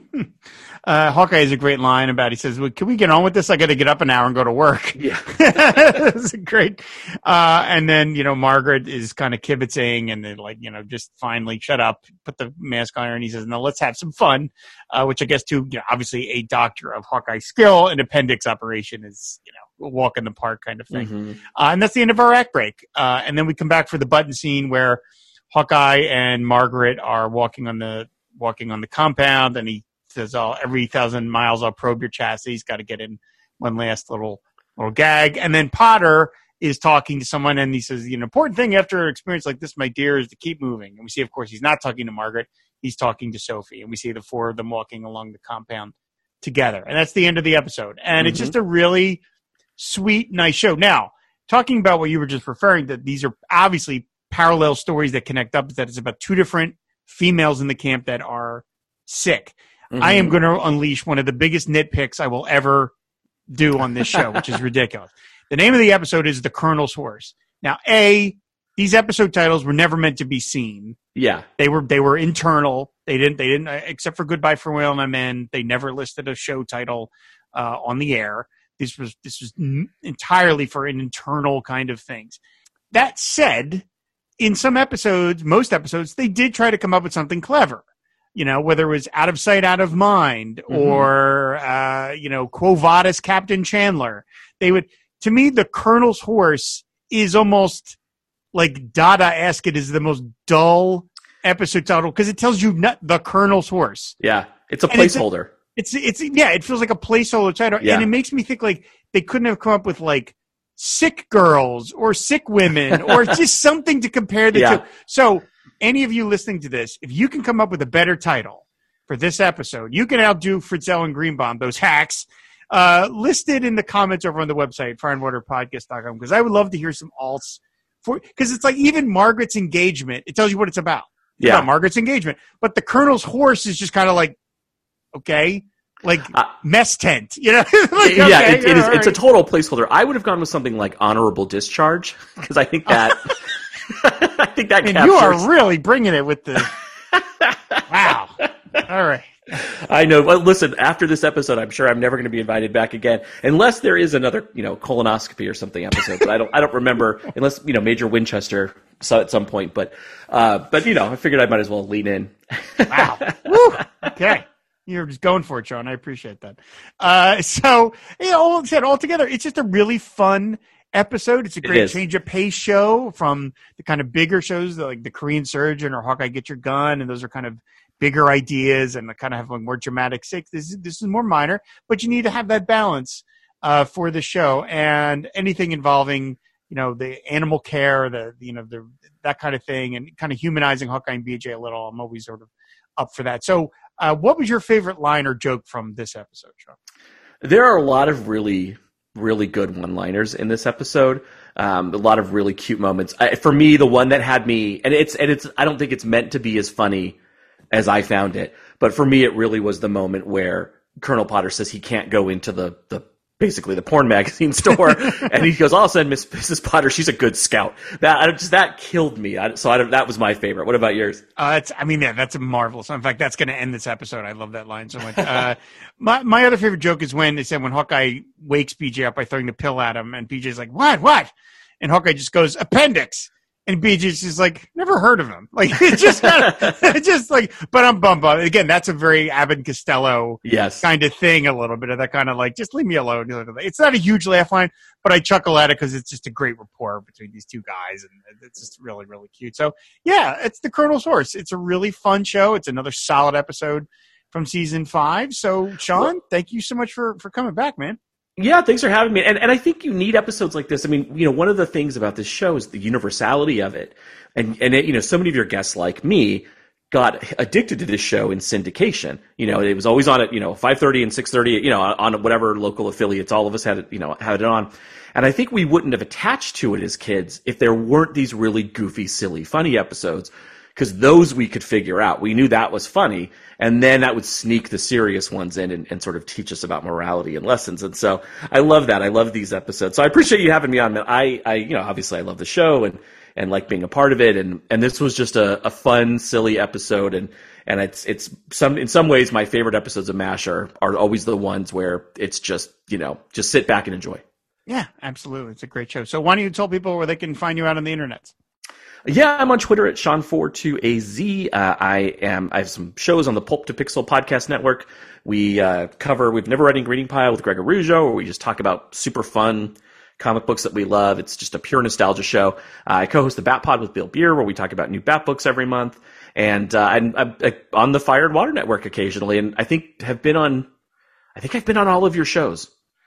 Speaker 2: Uh, Hawkeye has a great line about, he says, well, can we get on with this? I got to get up an hour and go to work.
Speaker 3: Yeah.
Speaker 2: It's a great. Uh, and then, you know, Margaret is kind of kibitzing and then like, you know, just finally shut up, put the mask on her. And he says, no, let's have some fun. Uh, which I guess to, you know, obviously a doctor of Hawkeye skill, an appendix operation is, you know, a walk in the park kind of thing.
Speaker 3: Mm-hmm.
Speaker 2: Uh, and that's the end of our act break. Uh, and then we come back for the button scene where Hawkeye and Margaret are walking on the, walking on the compound, and he says, "Oh, every thousand miles I'll probe your chassis." He's got to get in one last little little gag, and then Potter is talking to someone, and he says, "The important thing after an experience like this, my dear, is to keep moving." And we see, of course, he's not talking to Margaret; he's talking to Sophie, and we see the four of them walking along the compound together, and that's the end of the episode. And
Speaker 3: Mm-hmm.
Speaker 2: it's just a really sweet, nice show. Now, talking about what you were just referring to, these are obviously parallel stories that connect up. Is that it's about two different females in the camp that are sick.
Speaker 3: Mm-hmm.
Speaker 2: I am going to unleash one of the biggest nitpicks I will ever do on this show, which is ridiculous. The name of the episode is The Colonel's Horse. Now, A, these episode titles were never meant to be seen.
Speaker 3: Yeah.
Speaker 2: They were they were internal. They didn't they didn't except for Goodbye Farewell and Amen. They never listed a show title uh, on the air. This was this was entirely for an internal kind of things. That said, in some episodes, most episodes, they did try to come up with something clever. You know, whether it was Out of Sight, Out of Mind,
Speaker 3: Mm-hmm.
Speaker 2: or, uh, you know, Quo Vadis Captain Chandler. They would, to me, The Colonel's Horse is almost like Dada-esque. It is the most dull episode title because it tells you not The Colonel's Horse.
Speaker 3: Yeah. It's a
Speaker 2: And it's a-
Speaker 3: placeholder.
Speaker 2: It's it's yeah, it feels like a placeholder title,
Speaker 3: Yeah.
Speaker 2: and it makes me think like they couldn't have come up with like sick girls or sick women or just something to compare the
Speaker 3: Yeah.
Speaker 2: two. So any of you listening to this, if you can come up with a better title for this episode, you can outdo Fritzell and Greenbaum, those hacks. Uh, listed in the comments over on the website, fire and water podcast dot com, because I would love to hear some alts for because it's like even Margaret's engagement, it tells you what it's about. It's
Speaker 3: Yeah.
Speaker 2: about Margaret's engagement. But the Colonel's horse is just kind of like, okay, like
Speaker 3: Uh,
Speaker 2: mess tent, you know? Like,
Speaker 3: yeah,
Speaker 2: okay,
Speaker 3: it, it is.
Speaker 2: all
Speaker 3: It's a
Speaker 2: right.
Speaker 3: total placeholder. I would have gone with something like honorable discharge because I think that I think that
Speaker 2: And
Speaker 3: captures.
Speaker 2: you are really bringing it with the wow. All right.
Speaker 3: I know. Well, listen, after this episode, I'm sure I'm never going to be invited back again, unless there is another, you know, colonoscopy or something episode. But I don't, I don't remember, unless you know, Major Winchester saw at some point. But, uh, but you know, I figured I might as well lean in.
Speaker 2: Wow. Woo. Okay. You're just going for it, Sean. I appreciate that. Uh, so, you know, all said, altogether, it's just a really fun episode. It's a great
Speaker 3: is.
Speaker 2: change of pace show from the kind of bigger shows like the Korean Surgeon or Hawkeye Get Your Gun, and those are kind of bigger ideas and kind of have like more dramatic stakes. This is, this is more minor, but you need to have that balance uh, for the show, and anything involving, you know, the animal care, the, you know, the, that kind of thing, and kind of humanizing Hawkeye and B J a little. I'm always sort of up for that. So uh, what was your favorite line or joke from this episode, Sean?
Speaker 3: There are a lot of really, really good one-liners in this episode. Um, a lot of really cute moments. I, for me, the one that had me, and it's, and it's, I don't think it's meant to be as funny as I found it, but for me, it really was the moment where Colonel Potter says he can't go into the, the basically the porn magazine store, and he goes, "I'll send Miss Missus Potter. She's a good scout." That I just that killed me. I, so I don't, that was my favorite. What about yours?
Speaker 2: Uh, it's, I mean, yeah, that's a marvelous. In fact, that's going to end this episode. I love that line so much. Uh, my my other favorite joke is when they said when Hawkeye wakes B J up by throwing the pill at him, and B J's like, "What? What?" And Hawkeye just goes, "Appendix." And B J's just like, never heard of him. Like, it's just, not, it's just like, but I'm bummed. Again, that's a very Abbott and Costello
Speaker 3: Yes.
Speaker 2: kind of thing, a little bit of that kind of like, just leave me alone. It's not a huge laugh line, but I chuckle at it because it's just a great rapport between these two guys, and it's just really, really cute. So, yeah, it's the Colonel's Horse. It's a really fun show. It's another solid episode from season five. So, Sean, thank you so much for, for coming back, man.
Speaker 3: Yeah, thanks for having me. And and I think you need episodes like this. I mean, you know, one of the things about this show is the universality of it. And and it, you know, so many of your guests like me got addicted to this show in syndication. You know, it was always on at, you know, five thirty and six thirty, you know, on whatever local affiliates. All of us had it, you know, had it on. And I think we wouldn't have attached to it as kids if there weren't these really goofy, silly, funny episodes, because those we could figure out. We knew that was funny, and then that would sneak the serious ones in and, and sort of teach us about morality and lessons. And so I love that. I love these episodes. So I appreciate you having me on. I, I you know, obviously I love the show and, and like being a part of it. And, and this was just a, a fun, silly episode. And, and it's, it's some, in some ways, my favorite episodes of MASH are, are always the ones where it's just, you know, just sit back and enjoy.
Speaker 2: Yeah, absolutely. It's a great show. So why don't you tell people where they can find you out on the internet?
Speaker 3: Yeah, I'm on Twitter at Sean four two A Z. Uh, I am. I have some shows on the Pulp to Pixel podcast network. We uh, cover We've Never Read Reading Pile with Gregor Rougeau, where we just talk about super fun comic books that we love. It's just a pure nostalgia show. Uh, I co-host the Bat Pod with Bill Beer, where we talk about new Bat books every month. And uh, I'm, I'm, I'm on the Fire and Water Network occasionally, and I think have been on. I think I've been on all of your shows.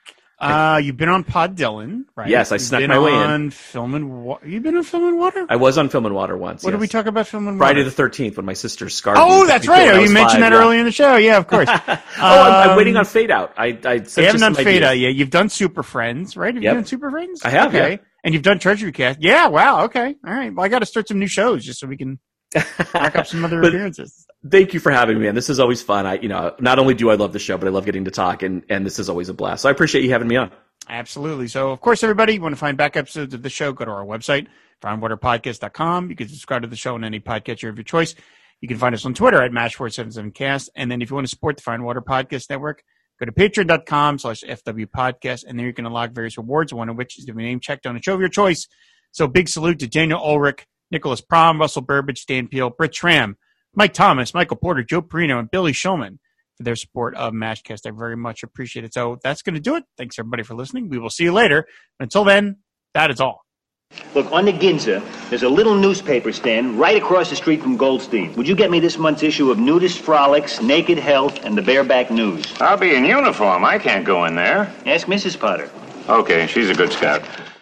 Speaker 2: Uh, you've been on Pod Dylan, right?
Speaker 3: Yes, I
Speaker 2: You've
Speaker 3: snuck
Speaker 2: been
Speaker 3: my way in.
Speaker 2: on Film and Water. You've been on Film and Water?
Speaker 3: I was on Film and Water once.
Speaker 2: What
Speaker 3: yes.
Speaker 2: did we talk about Film and
Speaker 3: Friday
Speaker 2: Water?
Speaker 3: the thirteenth, when my sister scarred
Speaker 2: Oh,
Speaker 3: me.
Speaker 2: that's
Speaker 3: When
Speaker 2: right.
Speaker 3: I
Speaker 2: Oh,
Speaker 3: was
Speaker 2: you mentioned
Speaker 3: five,
Speaker 2: that
Speaker 3: yeah.
Speaker 2: earlier in the show. Yeah, of course.
Speaker 3: oh, I'm, I'm waiting
Speaker 2: Um,
Speaker 3: on Fade Out. I, I sent
Speaker 2: You haven't
Speaker 3: you
Speaker 2: done
Speaker 3: some
Speaker 2: Fade
Speaker 3: ideas.
Speaker 2: Out yet. You've done Super Friends, right? Have you
Speaker 3: Yep.
Speaker 2: done Super Friends?
Speaker 3: I have,
Speaker 2: Okay.
Speaker 3: yeah.
Speaker 2: And you've done Treasury Cast. Yeah, wow. Okay. All right. Well, I got to start some new shows just so we can rack up some other
Speaker 3: But
Speaker 2: appearances.
Speaker 3: Thank you for having me, man. This is always fun. I, you know, not only do I love the show, but I love getting to talk, and, and this is always a blast. So I appreciate you having me on.
Speaker 2: Absolutely. So, of course, everybody, you want to find back episodes of the show, go to our website, fire and water podcast dot com. You can subscribe to the show on any podcatcher of your choice. You can find us on Twitter at mash four seven seven cast. And then if you want to support the Fire and Water Podcast Network, go to patreon.com slash FW podcast. And there you can unlock various rewards, one of which is to be name checked on a show of your choice. So big salute to Daniel Ulrich, Nicholas Prom, Russell Burbage, Dan Peel, Britt Schramm, Mike Thomas, Michael Porter, Joe Perino, and Billy Shulman for their support of MASHcast. I very much appreciate it. So that's going to do it. Thanks, everybody, for listening. We will see you later. Until then, that is all.
Speaker 4: Look, on the Ginza, there's a little newspaper stand right across the street from Goldstein. Would you get me this month's issue of Nudist Frolics, Naked Health, and the Bareback News?
Speaker 5: I'll be in uniform. I can't go in there.
Speaker 4: Ask Missus Potter.
Speaker 5: Okay, she's a good scout.